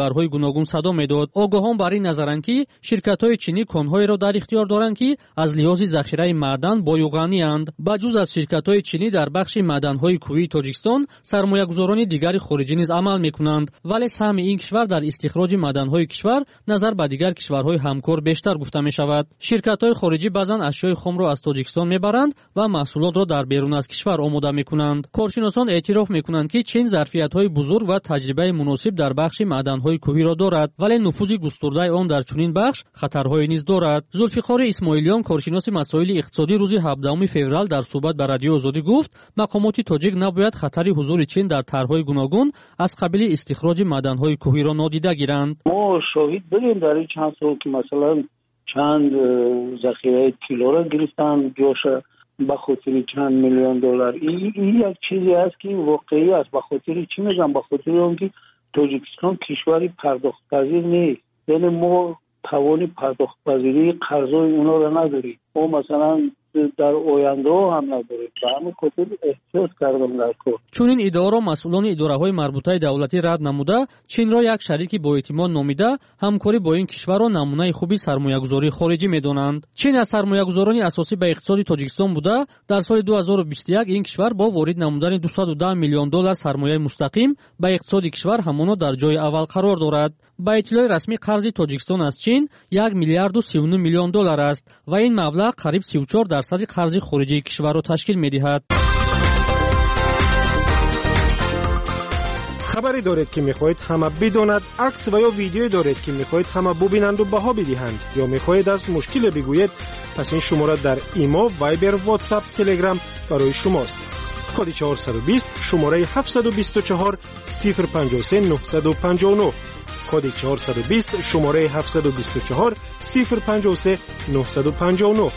хабарҳои гуногун садо медод. огоҳон бар ин назаранд ки ширкатҳои чинӣ конҳоеро дар ихтиёр доранд ки аз лиҳози захираи маъдан боюғанианд. ба ҷуз аз ширкатҳои чинӣ дар бахши маъданҳои кӯҳии тоҷикистон сармоягузорони дигари хориҷӣ низ амал мекунанд, вале саҳми ин кишвар дар истихроҷи маъданҳои кишвар назар ба дигар кишварҳои ҳамкор бештар гуфта мешавад. ширкатҳои хориҷӣ баъзан ашёи хомро аз тоҷикистон мебаранд ва маҳсулотро дар берун аз кишвар омода мекунанд. коршиносон эътироф мекунанд ки чин зарфиятҳои бузург ва таҷрибаи муносиб дар бахши маъданҳои кӯҳиро дорад, вале нуфузи густурдаи он дар чунин бахш хатарҳое низ дорад. зулфиқори исмоилиён, коршиноси масоили иқтисодӣ, рӯзи 17 феврал дар суҳбат ба радиои Озодӣ гуфт, мақомоти тоҷик набояд хатари ҳузури чин дар тарҳҳои гуногун аз қабили истихроҷи маъданҳои кӯҳиро нодида гиранд. мо шоҳид будем дар ин чанд сол ки масалан чанд захираи тиллоро гирифтанд ҷоша ба хотири чанд миллион доллар. ин як чизе аст ки воқеӣ аст. ба хотири чӣ мегӯям? ба хотири он ки тоҷикистон кишвари пардохтпазир нест. яъне мо тавони пардохтпазирии қарзои онҳоро надорем. мо масалан дар ояндаҳо ҳам надорем. ба ҳамин хотир эҳтиёт кардам дар кор. чунин иддаоро масъулони идораҳои марбутаи давлатӣ рад намуда, чинро як шарики боэътимод номида, ҳамкорӣ бо ин кишварро намунаи хуби сармоягузории хориҷӣ медонанд. чин аз сармоягузорони асосӣ ба иқтисоди тоҷикистон буда, дар соли 2021 ин кишвар бо ворид намудани $210 миллион сармояи мустақим ба иқтисоди кишвар ҳамоно дар ҷои аввал қарор дорад. ба иттилои расмӣ қарзи тоҷикистон аз чин $1 миллиард 39 миллион аст ва ин маблағ қариб 34% қарзи хориҷии кишварро ташкил медиҳад. хабаре доред ки мехоҳед ҳама бидонад, акс ва ё видеое доред ки мехоҳед ҳама бубинанду баҳо бидиҳанд ё мехоҳед аз мушкиле бигӯед, пас ин шумора дар имо, вайбер, ватсап, телеграм барои шумост. коди 420 шумораи 724 053 959. коди 420 шумораи 724 053 959.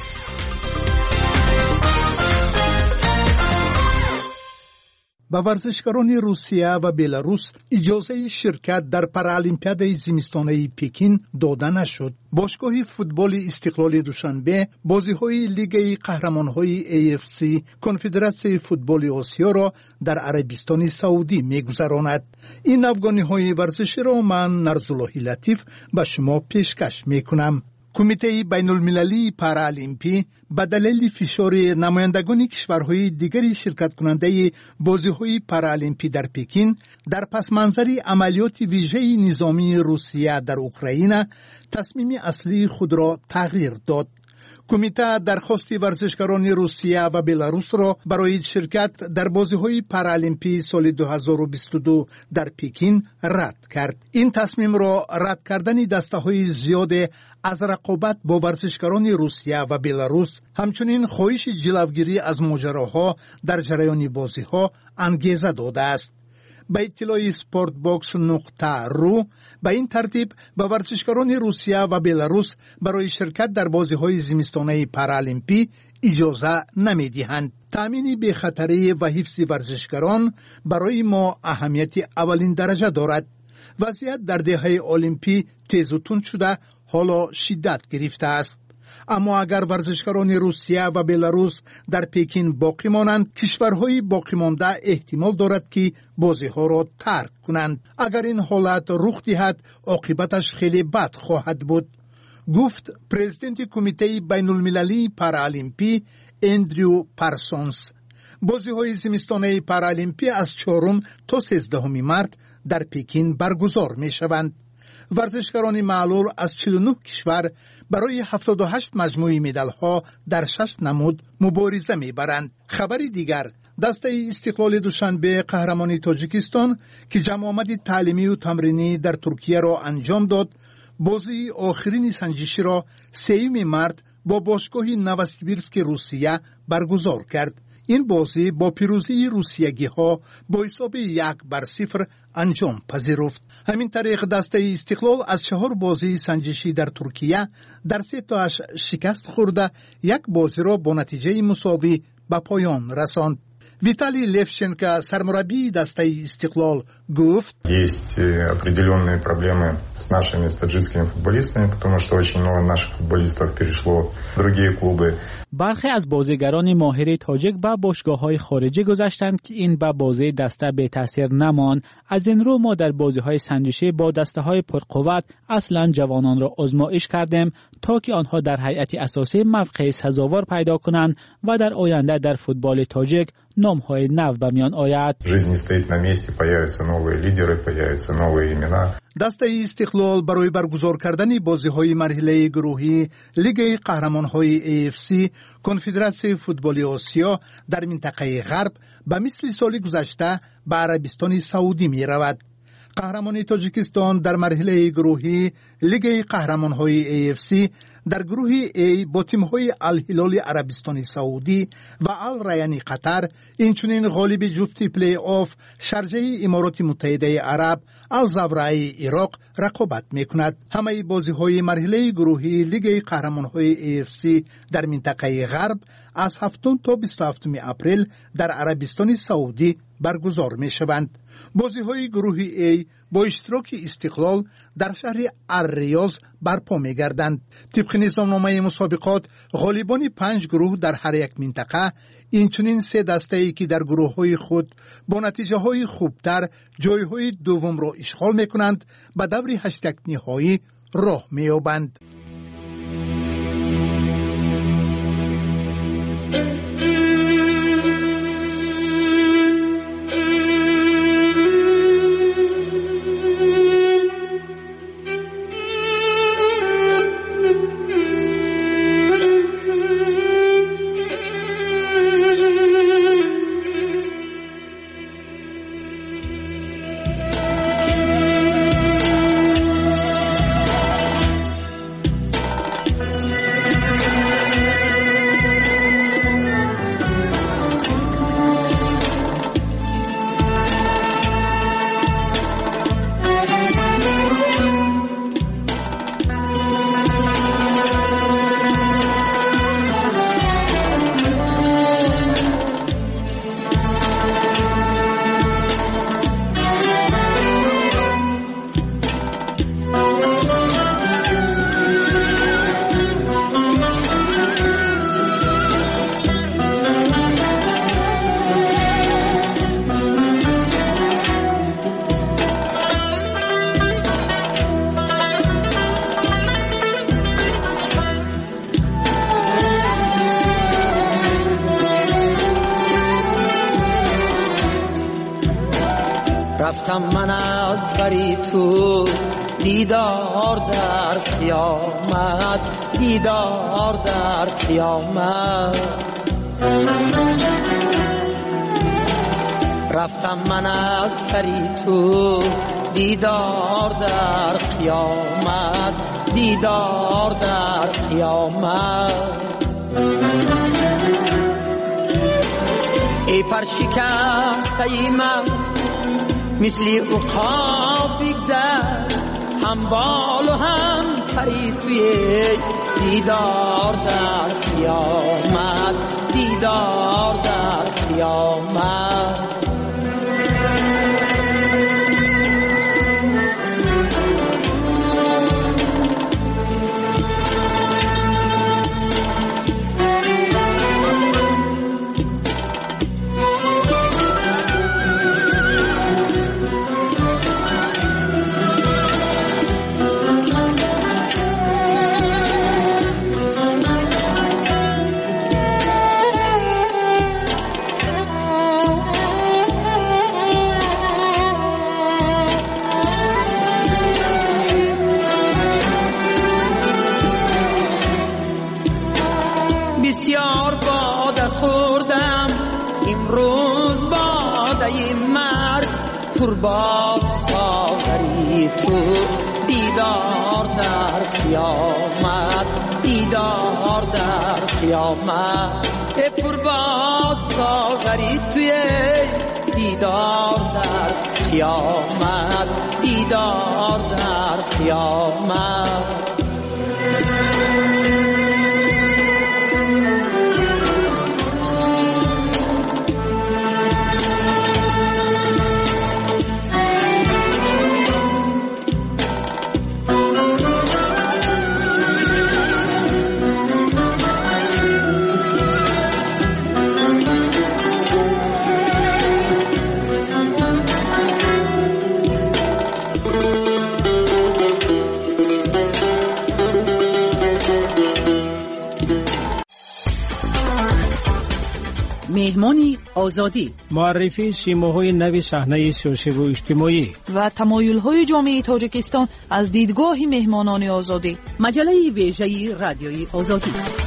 ба варзишгарони Русия ва Беларус иҷозаи ширкат дар Паралимпиадаи зимистонаи Пекин дода нашуд. бошгоҳи футболи Истиқлоли Душанбе бозиҳои Лигаи қаҳрамонҳои AFC Конфедератсияи футболи Осиёро дар Арабистони Саудӣ мегузаронад. ин афғониҳои варзиширо ман Нарзуллоҳи Латиф ба шумо пешкаш мекунам. کمیته بین‌المللی پارالمپی به دلیل فشار نمایندگان کشورهای دیگری شرکت کننده بازی‌های پارالمپی در پکین در پس منظر عملیات ویژه نظامی روسیه در اوکراین تصمیم اصلی خود را تغییر داد. کمیته درخواست ورزشکاران روسیه و بلاروس را برای شرکت در بازی‌های پارالمپی سال 2022 در پکین رد کرد. این تصمیم را رد کردن دسته‌های زیاد از رقابت با ورزشکاران روسیه و بلاروس همچنین خواهش جلوگیری از ماجراها در جریان بازی‌ها انگیزه داده است. به اطلاع sportbox.ru به این ترتیب به ورزشکاران روسیه و بلاروس برای شرکت در بازی‌های زمستانه پارالمپی اجازه نمی‌دهند. تامین بی‌خطری و حفظ ورزشکاران برای ما اهمیت اولین درجه دارد. وضعیت در دهه المپی تیز و تند شده حالا شدت گرفته است. اما اگر ورزشکاران روسیه و بلاروس در پکین باقی مانند، کشورهای باقی مانده احتمال دارد که بازی‌ها را ترک کنند. اگر این حالت رخ دهد، عاقبتش خیلی بد خواهد بود، گفت پرزیدنت کمیته بین‌المللی پارالمپی اندریو پارسونز. بازی‌های زمستانه پارالمپی از 4 تا 13 مارس در پکین برگزار می‌شوند. ورزشکاران معلول از 49 کشور برای 78 مجموعه مدال‌ها در 6 نمود مبارزه می‌برند. خبری دیگر، دسته استقلال دوشنبه قهرمانی تاجیکستان که جمع آمد تعلیمی و تمرینی در ترکیه را انجام داد، بازی آخرین سنجشی را 3 مارس با باشگاه نوسیبیرسک روسیه برگزار کرد. این بازی با پیروزی روسیگی‌ها با حساب 1-0 انجام پذیرفت. همین طریق دسته استقلال از 4 بازی سنجشی در ترکیه در 3 تاش شکست خورده، 1 بازی را با نتیجه مساوی به پایان رساند. ویتالی لفشنکو سرمربی دسته استقلال گفت есть определенные проблемы с нашими таджикскими футболистами, потому что очень много наших футболистов перешло в другие клубы. برخی از بازیگران ماهر تاجیک به باشگاه‌های خارجی گذاشتند که این به بازی دسته به تاثیر نماند. از این رو ما در بازی‌های سنجشی با دسته‌های پرقوت اصلاً جوانان را آزمایش کردیم تا که آنها در هیئت اساسی موقع سزاوار پیدا کنند و در آینده در فوتبال تاجیک نام‌های نو به میان آید. Жизнь не стоит на месте, появятся новые лидеры, появятся новые имена. دسته استقلال برای برگزار کردن بازی‌های مرحله گروهی لیگ قهرمان‌های AFC کنفدراسیون فوتبال آسیا در منطقه غرب به مثل سال گذشته به عربستان سعودی می‌رود. قهرمان تاجیکستان در مرحله گروهی لیگ قهرمان‌های AFC در گروه A با تیم‌های الهلال عربستان سعودی و الریان قطر اینچنین غالب جفت پلی آف شارجه امارات متحده عرب الزبرای عراق رقابت می‌کند. همه بازی‌های مرحله گروهی لیگ قهرمان‌های AFC در منطقه غرب از 7 تا 27 اپریل در عربستان سعودی برگزار می‌شوند. بازی‌های گروه A با اشتراک استقلال در شهر الریاض برپا می‌گردند. طبق نظامنامه مسابقات غالبان 5 گروه در هر یک منطقه اینچنین 3 دسته‌ای که در گروه‌های خود با نتیجه‌های خوبتر جای‌های دوم را اشغال می‌کنند به دور 8 نهایی راه می‌یابند. رفتم من از بری تو دیدار در قیامت، دیدار در قیامت. رفتم من از سری تو دیدار در قیامت، دیدار در قیامت. ای پرشکسته من مثلی عقاب بگذر، هم بال و هم پری توی دیدار در قیامت، دیدار در قیامت. بسیار باده خوردم امروز باده مرگ، قربان ساغری تو دیدار در قیامت، دیدار در قیامت. ای قربان ساغری توی دیدار در قیامت، دیدار در قیامت. آزادی، معرفی سیماهای نوی صحنه سیاسی و اجتماعی و تمایل‌های جامعه تاجیکستان از دیدگاه مهمانان آزادی. مجله ویژه رادیوی آزادی.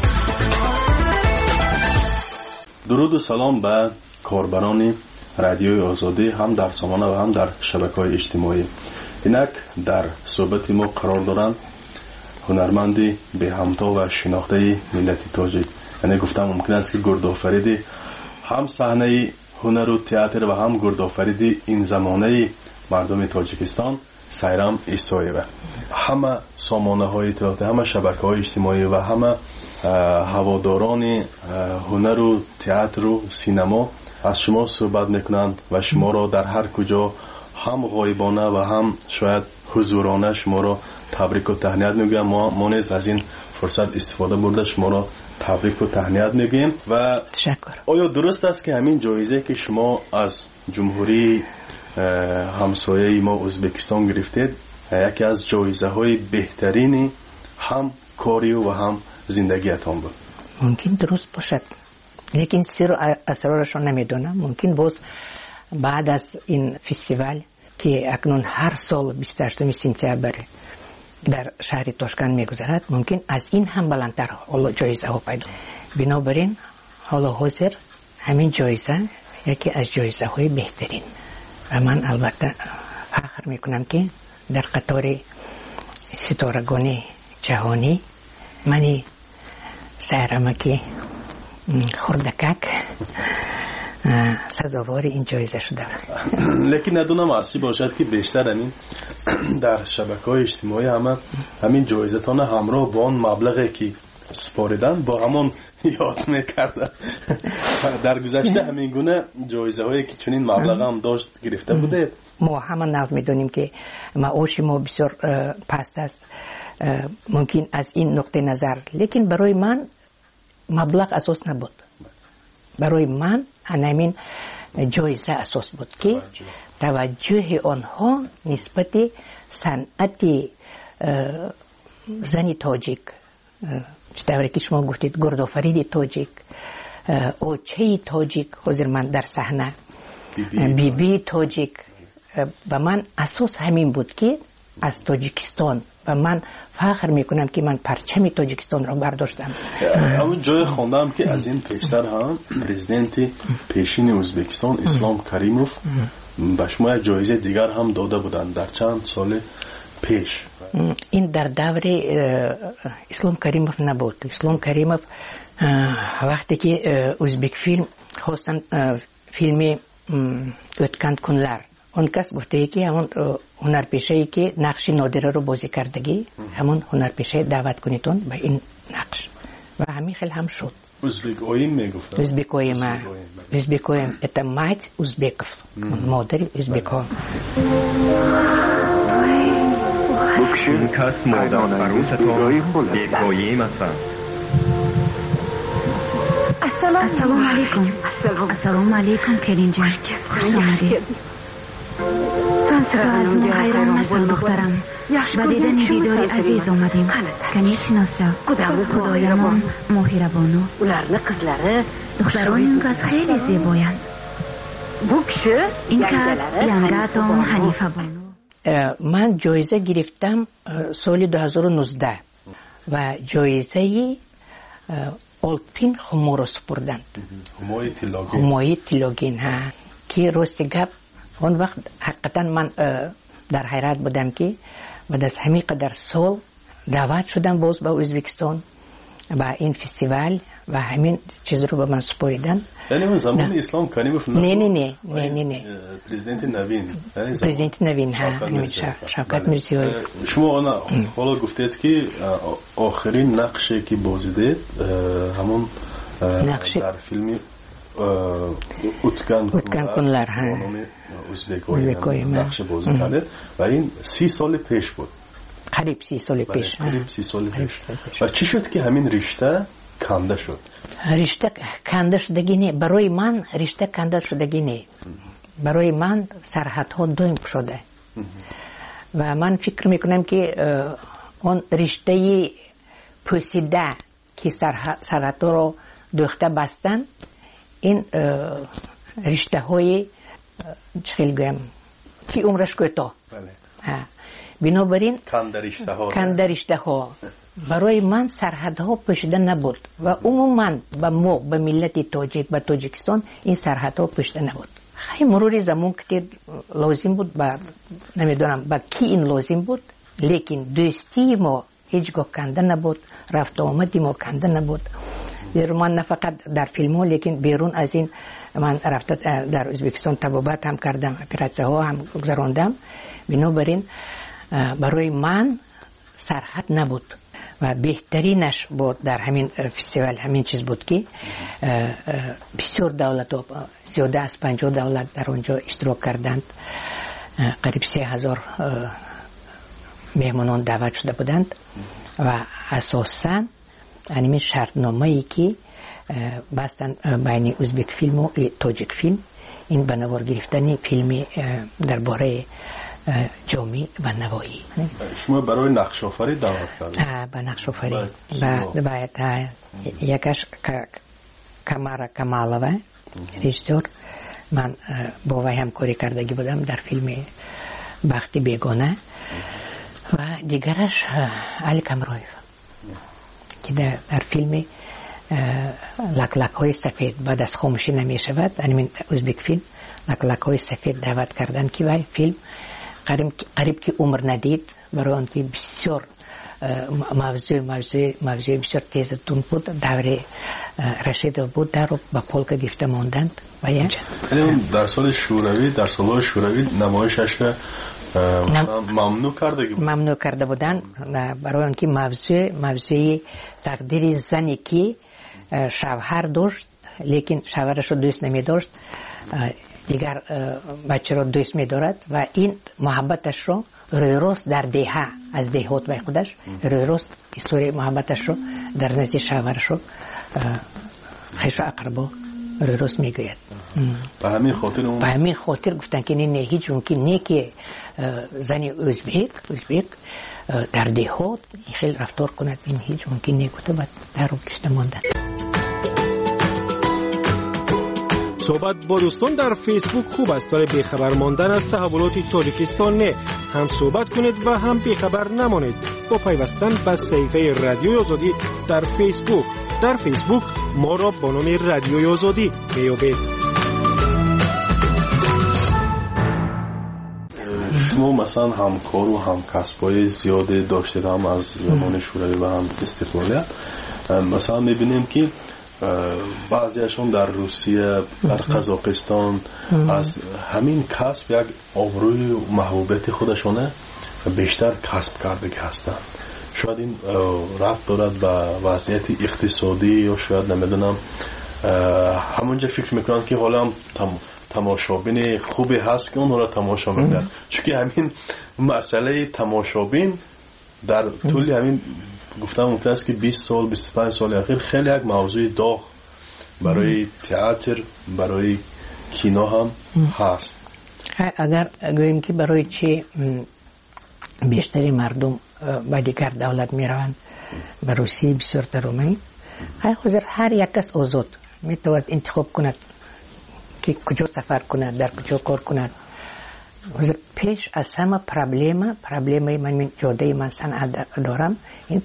درود و سلام به کاربران رادیوی آزادی، هم در سامانه و هم در شبکه‌های اجتماعی. اینک در صحبت ما قرار دارند هنرمندی به همتا و شناخته ملت تاجیک. یعنی گفتم ممکن است که گردآفریدی هم صحنه هنر و تئاتر و هم گردآفریدی این زمانه مردم تاجیکستان سایرام ایسایه. همه سامانه های اطلاعاتی، همه شبکه های اجتماعی و همه هواداران هنر و تئاتر و سینما از شما صحبت میکنند و شما را در هر کجا هم غایبانه و هم شاید حضورانه شما را تبریک و تهنیت میگم. ما نیز از این فرصت استفاده برده شما را تبریک و تهنیت میگیم. و تشکر. آیا درست است که همین جایزه که شما از جمهوری همسایه ما ازبکستان گرفتید یکی از جایزه های بهترین هم کاری و هم زندگیتان بود؟ ممکن درست باشد، لیکن سر و اسرارشان نمیدونم. ممکن باز بعد از این فستیوال که اکنون هر سال 28 سپتامبر در شهر تاشکند میگذرد، ممکن از این هم بلندتر حالا جایزه ها پیدا. بنابراین حالا حاضر همین جایزه یکی از جایزه های بهترین و من البته فخر میکنم که در قطار ستارگان جهانی منی سهرمکی خردکک سزاوار این جایزه شده است. لیکن ندونم اصلی باشد که بیشتر همین در شبکه‌های اجتماعی همین جایزتان همراه با آن مبلغی که سپاریدن با همان یاد میکردن. در گذشته همین گونه جایزه هایی که چنین مبلغ هم داشت گرفته بوده؟ ما همه نظر میدونیم که معاش ما بسیار پست است، ممکن از این نقطه نظر، لیکن برای من مبلغ اساس نبود. برای من همین جایزه اساس بود که توجه آنها نسبت صنعت زنی تاجیک، چطوری که شما گفتید گردآفرید تاجیک، اوچه تاجیک، حاضر من در صحنه بی تاجیک، و من اساس همین بود که از تاجیکستان و من فخر میکنم که من پرچم تاجیکستان را برداشتم. اما جای خوندم که از این پیشتر هم پرزیدنت پیشین ازبکستان اسلام کریموف به شما جایزه دیگر هم داده بودند در چند سال پیش. این در دور اسلام کریموف نبود. اسلام کریموف وقتی که ازبک فیلم خواستن فیلم اوتکند کنلر، اون کس گفته که همون هنرپیشه‌ای که نقش نادره رو بازی کردگی همون هنرپیشه دعوت کنیتون به این نقش و همین خیلی هم شد. ازبک اویم میگفتن. ازبک اویم это мать узбеков. مادر ازبک ها. این کس مادر فروستان دیگایی مثلا. السلام علیکم. السلام علیکم کریم جان. خوش آمدید. از خیران مشتم دخترم و دیدن دیدار عزیز آمدیم. کنی شناسا خدایمان ماهربانو دختران این کس خیلی زیبایند. این کس ینگاتون حنیفه بانو. من جایزه گرفتم سال 2019 و جایزه آلپین خمو را سپردند. همای تیلاگین ها که راست گپ اون وقت حقیقتا من در حیرت بودم که بعد از همین قدر سال دعوت شدم باز به ازبکستان و این فستیوال و همین چیز رو به من سپاریدن. یعنی اون زمان اسلام کریموف نه پرزیدنت نوین شوکت میرزیویف. شما حالا گفتید که آخرین نقشی که بازیدید همون در فیلمی اوتکند کنلر ازبک‌های نقش بازی کرده و این 30 سال پیش بود. قریب 30 سال پیش. و چی شد که همین رشته کنده شد؟ رشته کنده شدگی نه، برای من رشته کنده شدگی نه، برای من سرحدها دویم شده و من فکر میکنم که اون رشته پوسیده که سرحدها رو دوخته بستن این رشته های چخیل گویم که عمرش کوتاه. بنابراین کندرشته ها برای من سرحدها پوشیده نبود و عموما به ما به ملت تاجیک به تاجیکستان این سرحدها پوشیده نبود. خیلی مرور زمان که لازم بود نمیدونم با کی این لازم بود، لیکن دوستی ما هیچگاه کنده نبود، رفت آمدی ما کنده نبود. من نه فقط در فیلم ها لیکن بیرون از این من رفت در ازبکستان طبابت هم کردم، اپراسیون ها هم گذراندم. بنابراین برای من سرحد نبود و بهترینش بود در همین فستیوال همین چیز بود که بسیار دولت ها زیاده از 50 دولت در اونجا اشتراک کردند. قریب 3000 مهمانان دعوت شده بودند و اساساً همین شرطنامه ای که بستن بین ازبک فیلم و تاجیک فیلم این بنوار گرفتن فیلم درباره جامعه و نوایی. شما برای نقش آفری دعوت کردید؟ به نقش آفری باید یکش کمارا کمالوه رژیسور، من با وی همکاری کردگی بودم در فیلم بخت بیگانه و دیگرش علی کمرویف که در فیلم لک های سفید بعد از خاموشی نمی شود، همین ازبک فیلم لک های سفید دعوت کردن که وی فیلم قریب که عمر ندید برای آنکه بسیار موضوع بسیار تیز دون بود، دوره رشید بود در با پولک گفته ماندند و اینجا در سال شوروی در سالهای شوروی نمایشش ممنوع کرده بودن برای آنکه موضوع تقدیر زنی که شوهر داشت لیکن شوهرش رو دوست نمی داشت، دیگر بچه رو دوست می دارد و این محبتش رو روی راست در دهه از دهات و خودش روی راست استوری محبتش رو در نزد شوهرش رو خیش اقربا روی راست می گوید. به همین خاطر گفتن که نه هیچ ممکن نه که زنی ازبک در دهات خیلی رفتار کند، این هیچ ممکن نه گفته بعد در رو کشته ماندن. صحبت با دوستان در فیسبوک خوب است ولی بیخبر ماندن از تحولات تاجیکستان نه. هم صحبت کنید و هم بیخبر نمانید با پیوستن به صفحه رادیوی آزادی در فیسبوک. در فیسبوک ما را با نام رادیوی آزادی بیابید. شما مثلا همکار و همکسبای زیاده داشتید، هم از زمان شوروی و هم استقلالیت. مثلا میبینیم که بعضیشون در روسیه، در قزاقستان از همین کسب یک آبروی و محبوبیت خودشونه بیشتر کسب کرده هستند. شاید این ربط دارد به وضعیت اقتصادی یا شاید نمیدونم همونجا فکر میکنن که حالا هم تماشابین خوبی هست که اون را تماشا میکنن، چون که همین مسئله تماشابین در طول همین گفتم ممکن است که 20 سال 25 سال اخیر خیلی یک موضوع داغ برای تئاتر برای کینو هم هست. اگر گوییم که برای چی بیشتری مردم به دیگر دولت می روند به روسیه بسیار ترومی، حاضر هر یک کس آزاد می تواند انتخاب کند که کجا سفر کند، در کجا کار کند. حاضر پیش از همه پرابلم من جاده من صنعت دارم، این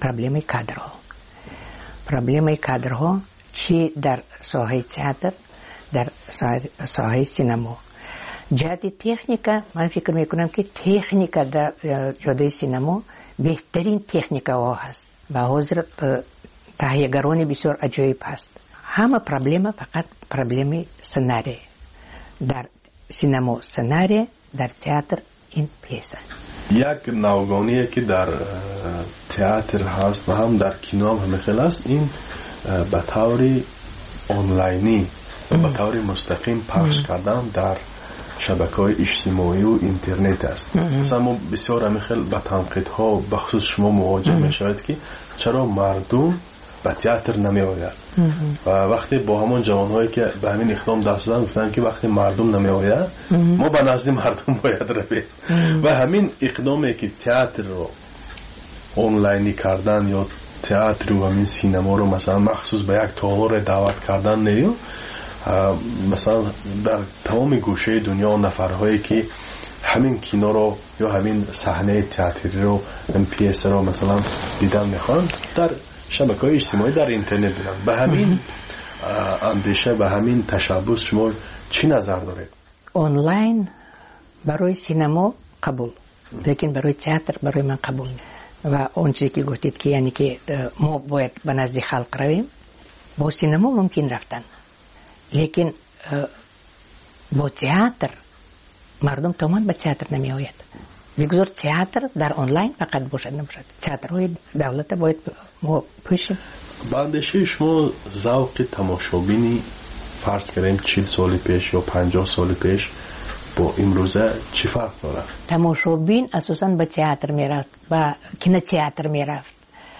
پرابلم کادرها چی در ساحه تئاتر، در ساحه سینما. جهت تکنیکا من فکر میکنم که تکنیکا در جاده سینما بهترین تکنیکا ها هست و حاضر تهیه‌گران بسیار عجیب هست. همه پرابلم فقط پرابلم سناریو، در سینما سناریو، در تئاتر این پیسه. یک نوگانیه که در تئاتر هست و هم در کینو هم خیلی هست، این به طور آنلاینی به طور مستقیم پخش کردن در شبکه‌های اجتماعی و اینترنت است. مثلا ما بسیار همیخیل به تنقیدها بخصوص شما مواجه میشوید که چرا مردم به تئاتر نمی آید و وقتی با همون جوانهایی که به همین اقدام دست دادن گفتن که وقتی مردم نمی آید ما به نزد مردم باید رویم و همین اقدامی که تئاتر رو آنلاینی کردن یا تئاتر و همین سینما رو مثلا مخصوص به یک تالار دعوت کردن نیو مثلا در تمام گوشه دنیا نفرهایی که همین کینو رو یا همین صحنه تئاتری رو این پیس رو مثلا دیدن میخوان در شبکه‌های اجتماعی در اینترنت ببینن. به همین اندیشه به همین تشبث شما چی نظر دارید؟ آنلاین برای سینما قبول، لیکن برای تئاتر برای من قبول نیست. و اون چیزی که گفتید که یعنی که ما باید به نزد خلق رویم، با سینما ممکن رفتن، لیکن با تئاتر مردم تمام به تئاتر نمی آید. بگذار تئاتر در آنلاین فقط باشد نباشد. تئاترهای دولت باید ما پوشیم. با اندیشه شما ذوق تماشابینی فرض کنیم 40 سال پیش یا 50 سال پیش با امروزه چی فرق داره؟ تماشابین اساساً به تئاتر میرفت، به کینو تئاتر میرفت.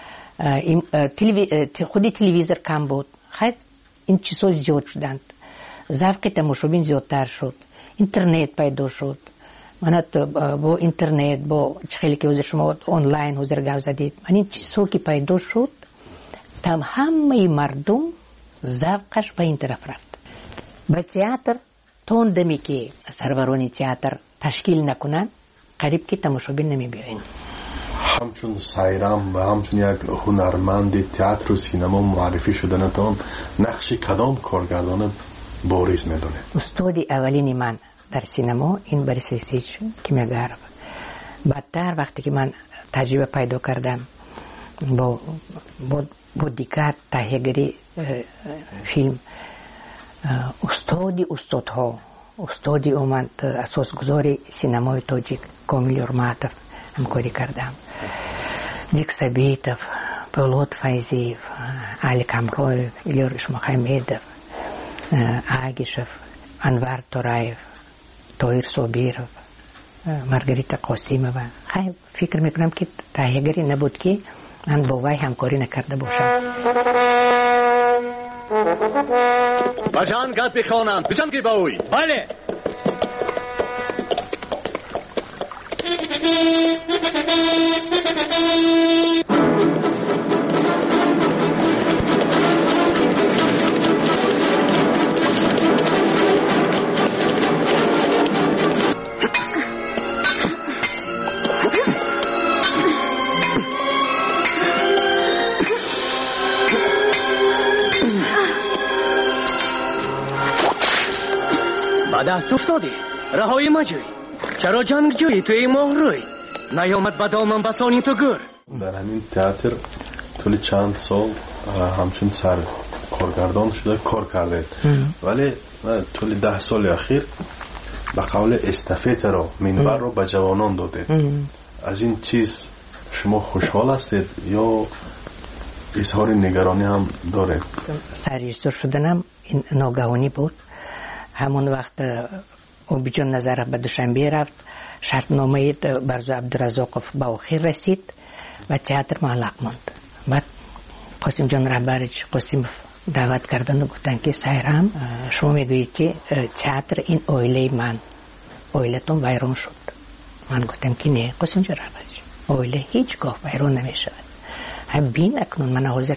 خودی تلویزیون کم بود، خیلی این چیزها زیاد شدند. ذوق تماشابین زیادتر شد. اینترنت پیدا شد. من با اینترنت با خیلی که شما آنلاین حضور گپ زدید، من این چیزها که پیدا شد همه مردم ذوقش به این طرف رفت. به تئاتر توندمی که سروران تئاتر تشکیل نکنند قریب که تماشابین نمی بیاین. همچون سایرام و همچون یک هنرمند تئاتر و سینما معرفی شدن تام نقش کدام کارگردان بارز میدونه؟ استادی اولین من در سینما این بریسیچ که میگرد. بعدتر وقتی که من تجربه پیدا کردم با دیگر تهیه‌گری فیلم، استادی اومد اساسگذار سینمای تاجیک کامیل یورماتوف همکاری کردم. دیک سبیتوف، پولاد فایزیف، علی کامرویف، ایلور اشمخایمیدوف، آگیشوف، انوار تورایف، تویر صابیروف، مارگریتا قاسیمووا. خیلی فکر میکنم که تهیه‌گری نبود که من با وی همکاری نکرده باشم. بجان گاد بخوانند، بجان گی باوی. بله. دست افتادی رهایی مجوی، چرا جنگ جویی توی ماه روی نیامد با دامن بسانی تو گر. در همین تئاتر طول چند سال همچون سر کارگردان شده کار کرده، ولی طول 10 سال اخیر به قول استافت رو منبر رو به جوانان داده. از این چیز شما خوشحال هستید یا اظهار نگرانی هم داره؟ سرریزدار شدنم این ناگهانی بود. همون وقت اوبیجان نظر به دوشنبه رفت، شرطنامه برزو عبدالرزاقوف به آخر رسید و تئاتر معلق ماند. بعد قاسم جان رهبرش قاسم دعوت کردن و گفتن که سایرام شما میگویید که تئاتر این اویله من، اویلتون ویران شد. من گفتم که نه قاسم جان رهبرش، اویله هیچگاه ویران نمیشود. هم بین اکنون من حاضر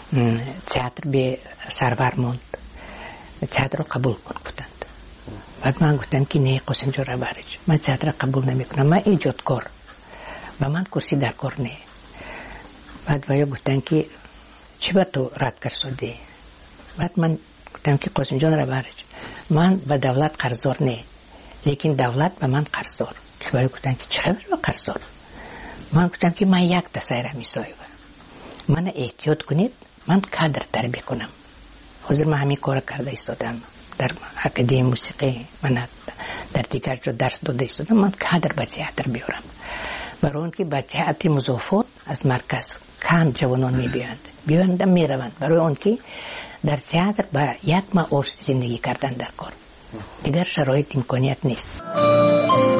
تئاتر به سرور ماند، تئاتر رو قبول کردند. بعد من گفتم که نه قاسم جان رهبرش، من تئاتر رو قبول نمیکنم، من ایجادکار و من کرسی در کار نه. بعد ویا گفتن که چی با تو رد کرده؟ بعد من گفتم که قاسم جان رهبرش، من به دولت قرضدار نه، لیکن دولت به من قرضدار. که ویا گفتن که چقدر به قرضدار؟ من گفتم که من یک دسایره میسایم، من احتیاط کنید، من کادر تربیت کنم. حاضر من همین کار کرده ایستادم، در اکادمی موسیقی من در دیگر جا درس داده ایستادم، من کادر به تئاتر بیارم. برای اون که به تئاتر مضافات از مرکز کم جوانان میبیاند میروند، برای اون که در تئاتر با یک معاش زندگی کردن در کار، دیگر شرایط امکانیت نیست.